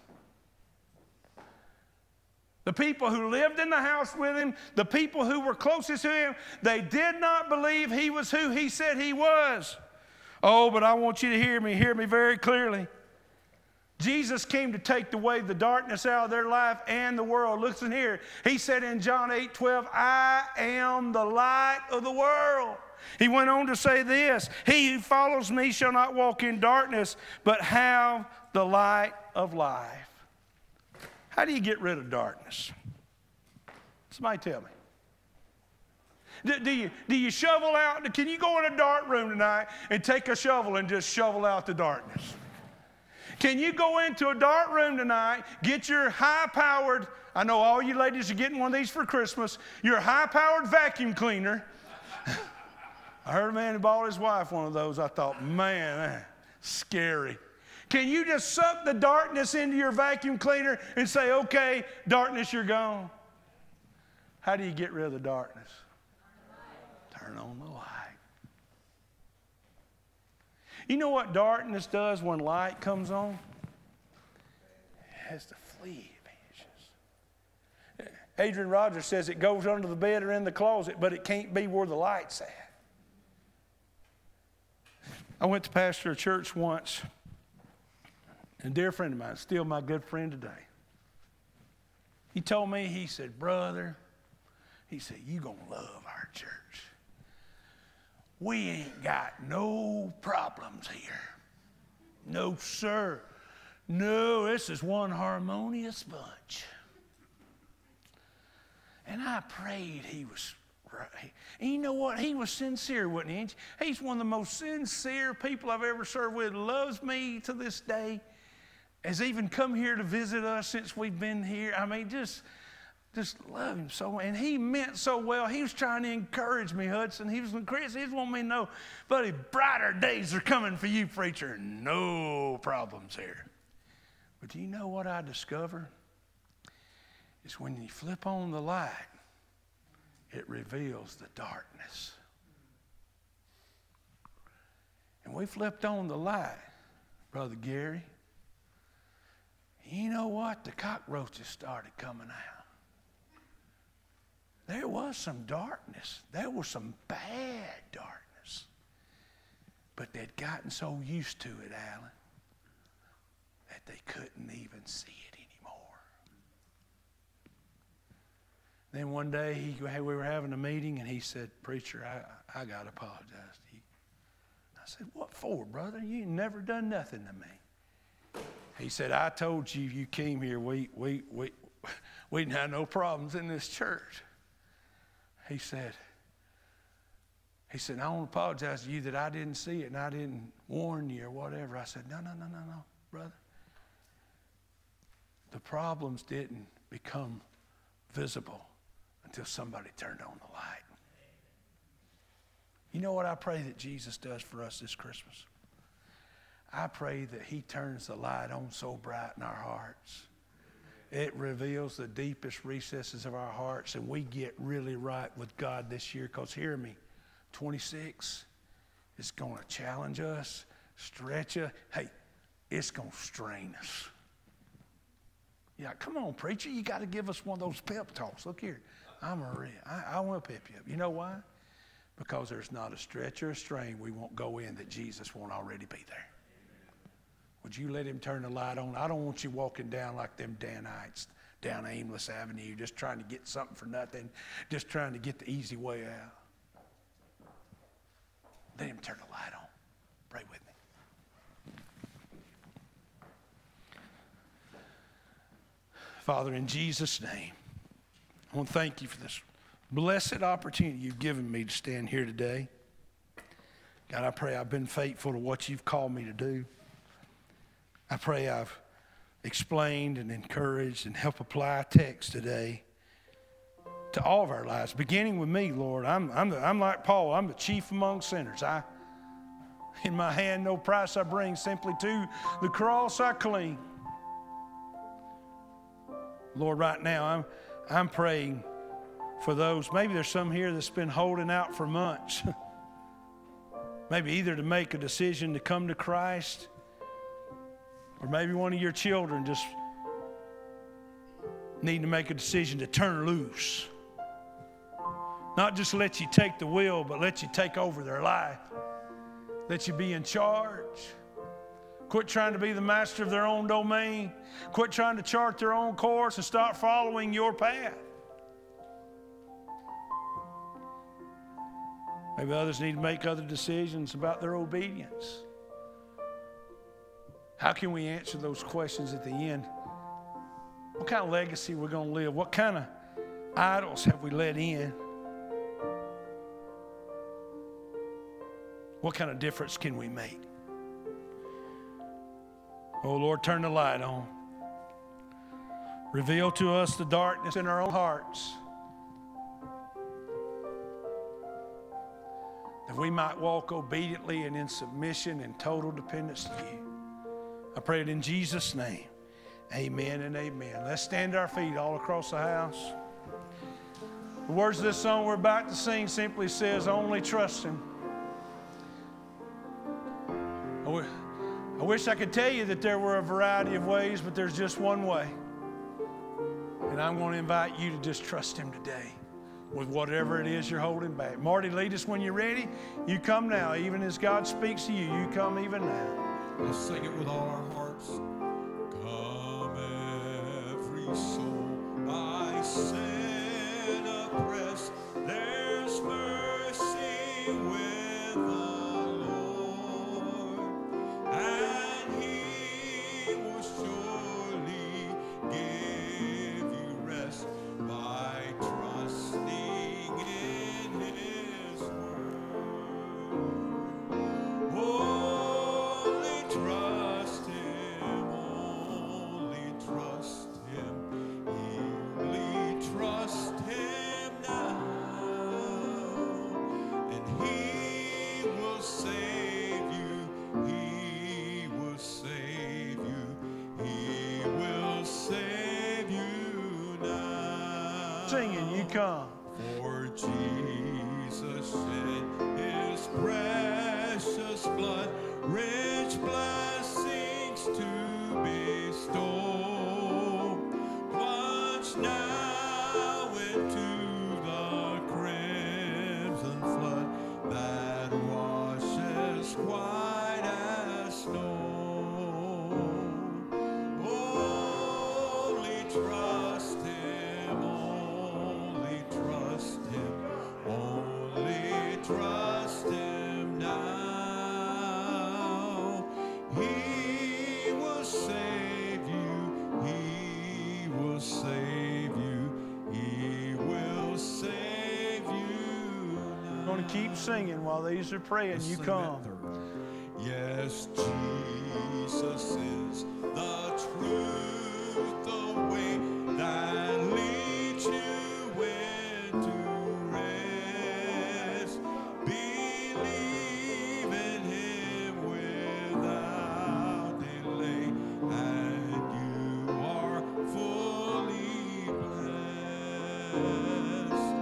The people who lived in the house with him, the people who were closest to him, they did not believe he was who he said he was. Oh, but I want you to hear me, hear me very clearly. Jesus came to take away the darkness out of their life and the world. Listen here. He said in John eight twelve, I am the light of the world. He went on to say this, he who follows me shall not walk in darkness, but have the light of life. How do you get rid of darkness? Somebody tell me. Do, do, you, do you shovel out? Can you go in a dark room tonight and take a shovel and just shovel out the darkness? Can you go into a dark room tonight, get your high-powered, I know all you ladies are getting one of these for Christmas, your high-powered vacuum cleaner. I heard a man who bought his wife one of those. I thought, man, man, scary. Can you just suck the darkness into your vacuum cleaner and say, okay, darkness, you're gone? How do you get rid of the darkness? Turn on the light. You know what darkness does when light comes on? It has to flee, man. Adrian Rogers says it goes under the bed or in the closet, but it can't be where the light's at. I went to pastor a church once, and a dear friend of mine, still my good friend today, he told me, he said, brother, he said, you gonna love our church. We ain't got no problems here. No, sir. No, this is one harmonious bunch. And I prayed he was right. And you know what? He was sincere, wasn't he? He's one of the most sincere people I've ever served with. Loves me to this day. Has even come here to visit us since we've been here. I mean, just, just love him so much. And he meant so well. He was trying to encourage me, Hudson. He was, Chris, he just wanted me to know, buddy, brighter days are coming for you, preacher. No problems here. But do you know what I discovered? It's when you flip on the light, it reveals the darkness. And we flipped on the light, Brother Gary. You know what? The cockroaches started coming out. There was some darkness. There was some bad darkness. But they'd gotten so used to it, Alan, that they couldn't even see it anymore. Then one day he, we were having a meeting, and he said, preacher, I, I got to apologize to you. I said, what for, brother? You ain't never done nothing to me. He said, I told you you came here, we, we, we, we didn't have no problems in this church. He said, he said, I want to apologize to you that I didn't see it and I didn't warn you or whatever. I said, no, no, no, no, no, brother. The problems didn't become visible until somebody turned on the light. You know what I pray that Jesus does for us this Christmas? I pray that he turns the light on so bright in our hearts. It reveals the deepest recesses of our hearts, and we get really right with God this year. Because hear me, twenty-six is going to challenge us, stretch us. Hey, it's going to strain us. Yeah, come on, preacher. You got to give us one of those pep talks. Look here. I'm a real, I, I want to pep you up. You know why? Because there's not a stretch or a strain we won't go in that Jesus won't already be there. Would you let him turn the light on? I don't want you walking down like them Danites down Aimless Avenue, just trying to get something for nothing, just trying to get the easy way out. Let him turn the light on. Pray with me. Father, in Jesus' name, I want to thank you for this blessed opportunity you've given me to stand here today. God, I pray I've been faithful to what you've called me to do. I pray I've explained and encouraged and helped apply text today to all of our lives, beginning with me, Lord. I'm, I'm, the, I'm like Paul. I'm the chief among sinners. I, in my hand, no price I bring, simply to the cross I cling. Lord, right now, I'm, I'm praying for those. Maybe there's some here that's been holding out for months. Maybe either to make a decision to come to Christ, or maybe one of your children just need to make a decision to turn loose. Not just let you take the wheel, but let you take over their life. Let you be in charge. Quit trying to be the master of their own domain. Quit trying to chart their own course and start following your path. Maybe others need to make other decisions about their obedience. How can we answer those questions at the end? What kind of legacy we're going to live? What kind of idols have we let in? What kind of difference can we make? Oh, Lord, turn the light on. Reveal to us the darkness in our own hearts, that we might walk obediently and in submission and total dependence to you. I pray it in Jesus' name. Amen and amen. Let's stand to our feet all across the house. The words of this song we're about to sing simply says, only trust him. I wish I could tell you that there were a variety of ways, but there's just one way. And And I'm going to invite you to just trust Him today with whatever it is you're holding back. Marty, lead us when you're ready. You come now. Even as God speaks to you, you come even now. Let's sing it with all our hearts. Come every soul by sin oppressed. There's mercy with the Lord, and He will surely give you rest by trusting in His word. Only trust Him, only trust Him, only trust Him now, and He will save you, He will save you, He will save you now. Singing, you come. For Jesus shed His precious blood, rich blessings to bestow. Plunge now into the crimson flood that washes white as snow. Only trust Him, only trust Him, only trust Him now. He will save you, He will save you, He will save you now. I'm going to keep singing while these are praying. Let's You sing come. that third. Yes, Jesus is the truth, the way that leads you into rest. Believe in Him without delay, and you are fully blessed.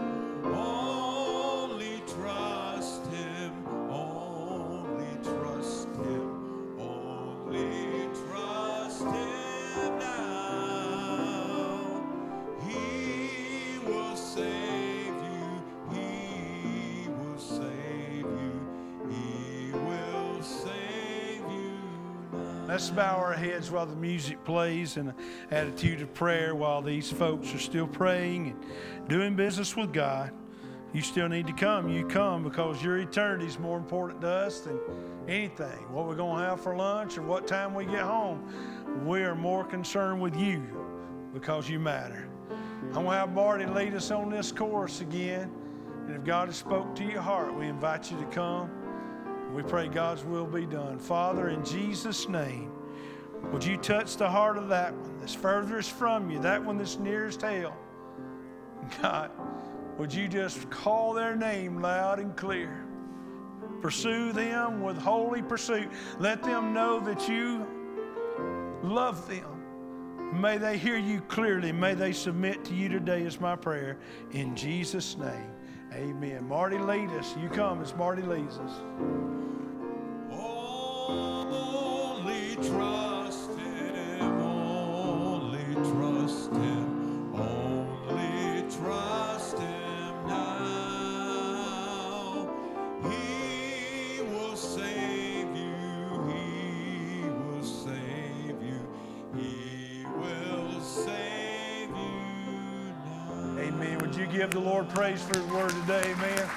Only trust Him, only trust Him, only trust Him now. He will save you, He will save you, He will save you now. Let's bow our heads while the music plays in an attitude of prayer while these folks are still praying and doing business with God. You still need to come. You come because your eternity is more important to us than anything. What we're going to have for lunch or what time we get home. We are more concerned with you because you matter. I'm going to have Marty lead us on this chorus again. And if God has spoke to your heart, we invite you to come. We pray God's will be done. Father, in Jesus' name, would you touch the heart of that one that's furthest from you, that one that's nearest hell? God, would you just call their name loud and clear? Pursue them with holy pursuit. Let them know that you love them. May they hear you clearly. May they submit to you today is my prayer. In Jesus' name, amen. Marty, lead us. You come as Marty leads us. Only trust Him, only trust Him, only trust Him now. He will save you, He will save you, He will save you now. Amen. Would you give the Lord praise for His word today? Amen. Amen.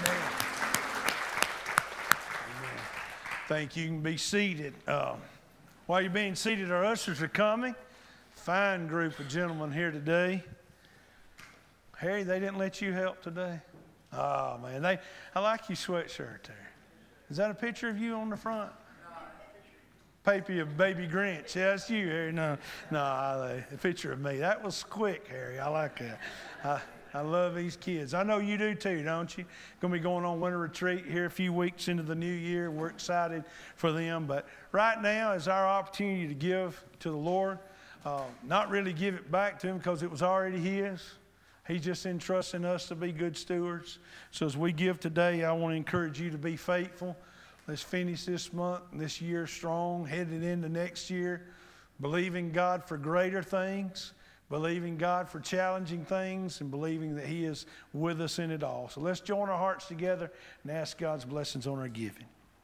Thank you. You can be seated. Uh, while you're being seated, our ushers are coming. Fine group of gentlemen here today. Harry, they didn't let you help today? Oh, man. They, I like your sweatshirt there. Is that a picture of you on the front? Paper of Baby Grinch. Yeah, that's you, Harry. No, no, I, a picture of me. That was quick, Harry. I like that. I, I love these kids. I know you do too, don't you? Going to be going on winter retreat here a few weeks into the new year. We're excited for them. But right now is our opportunity to give to the Lord. Uh, not really give it back to Him because it was already His. He's just entrusting us to be good stewards. So as we give today, I want to encourage you to be faithful. Let's finish this month, this year strong, headed into next year, believing God for greater things, believing God for challenging things and believing that He is with us in it all. So let's join our hearts together and ask God's blessings on our giving.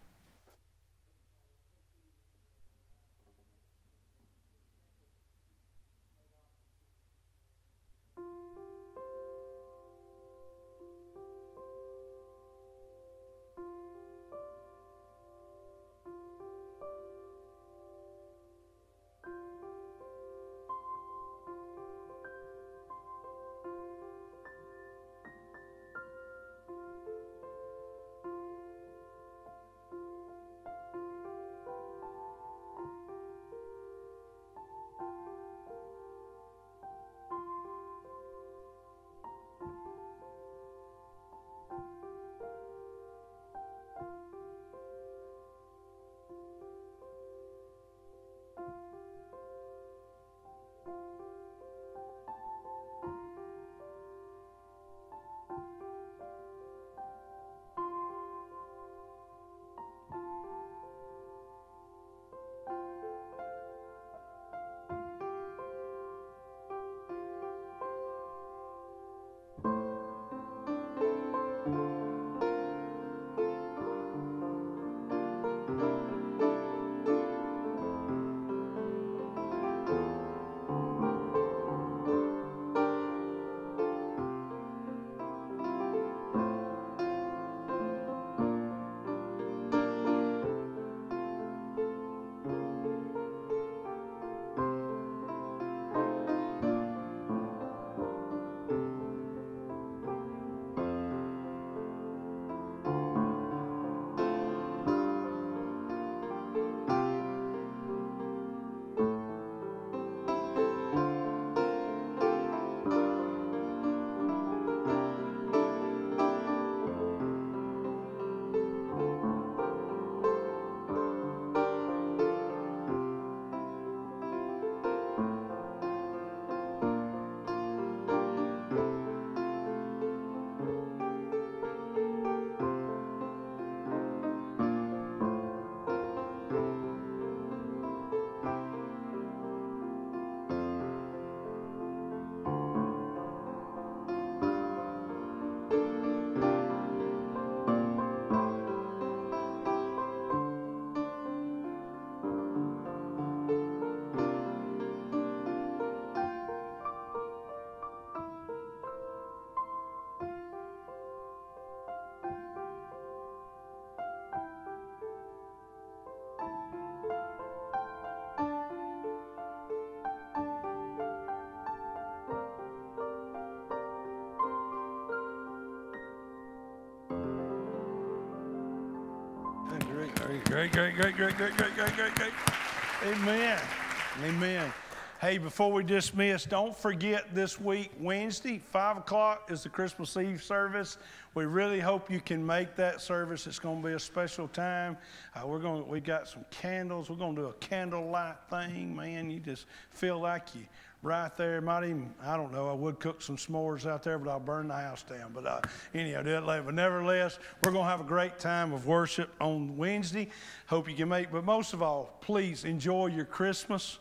Great, great, great, great, great, great, great, great, great, great. Amen. Amen. Hey, before we dismiss, don't forget this week, Wednesday, five o'clock is the Christmas Eve service. We really hope you can make that service. It's going to be a special time. Uh, we're going. We got some candles. We're going to do a candlelight thing, man. You just feel like you right there. Might even, I don't know, I would cook some s'mores out there, but I'll burn the house down. But uh, anyhow, do it later. But nevertheless, we're going to have a great time of worship on Wednesday. Hope you can make. But most of all, please enjoy your Christmas.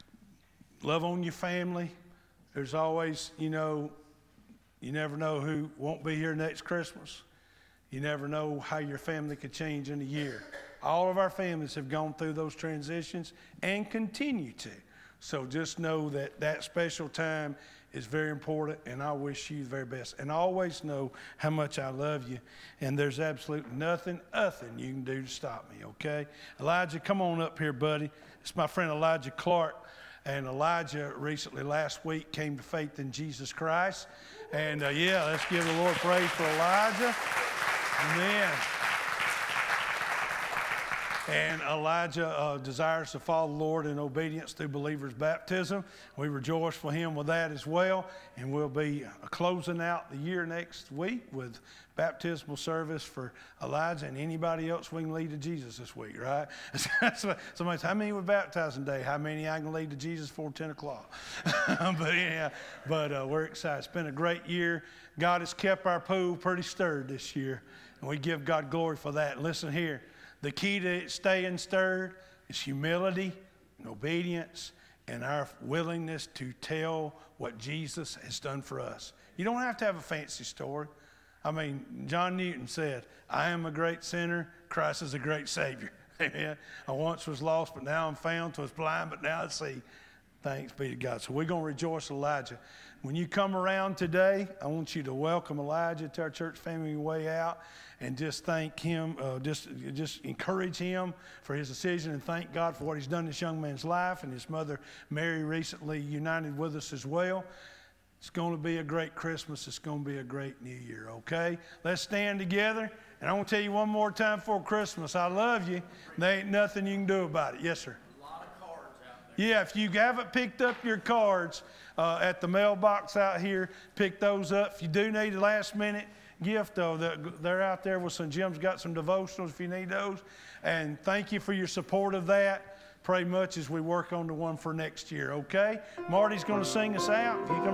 Love on your family. There's always, you know, you never know who won't be here next Christmas. You never know how your family could change in a year. All of our families have gone through those transitions and continue to. So just know that that special time is very important, and I wish you the very best. And always know how much I love you, and there's absolutely nothing, nothing you can do to stop me, okay? Elijah, come on up here, buddy. It's my friend Elijah Clark. And Elijah recently, last week, came to faith in Jesus Christ. And, uh, yeah, let's give the Lord praise for Elijah. Amen. And Elijah uh, desires to follow the Lord in obedience through believers' baptism. We rejoice for him with that as well. And we'll be uh, closing out the year next week with baptismal service for Elijah and anybody else we can lead to Jesus this week, right? Somebody says, how many were baptizing today? How many I can lead to Jesus before ten o'clock? But yeah, but uh, we're excited. It's been a great year. God has kept our pool pretty stirred this year. And we give God glory for that. And listen here. The key to staying stirred is humility and obedience and our willingness to tell what Jesus has done for us. You don't have to have a fancy story. I mean, John Newton said, I am a great sinner, Christ is a great Savior. Amen. I once was lost, but now I'm found, was blind, but now I see. Thanks be to God. So we're going to rejoice Elijah. When you come around today, I want you to welcome Elijah to our church family way out and just thank him, uh, just, just encourage him for his decision and thank God for what he's done in this young man's life. And his mother, Mary, recently united with us as well. It's going to be a great Christmas. It's going to be a great New Year, okay? Let's stand together. And I want to tell you one more time before Christmas, I love you. There ain't nothing you can do about it. Yes, sir. A lot of cards out there. Yeah, if you haven't picked up your cards uh, at the mailbox out here, pick those up. If you do need a last minute gift, though, they're out there with some, Jim's got some devotionals if you need those. And thank you for your support of that. Pray much as we work on the one for next year, okay? Marty's going to sing us out. If you can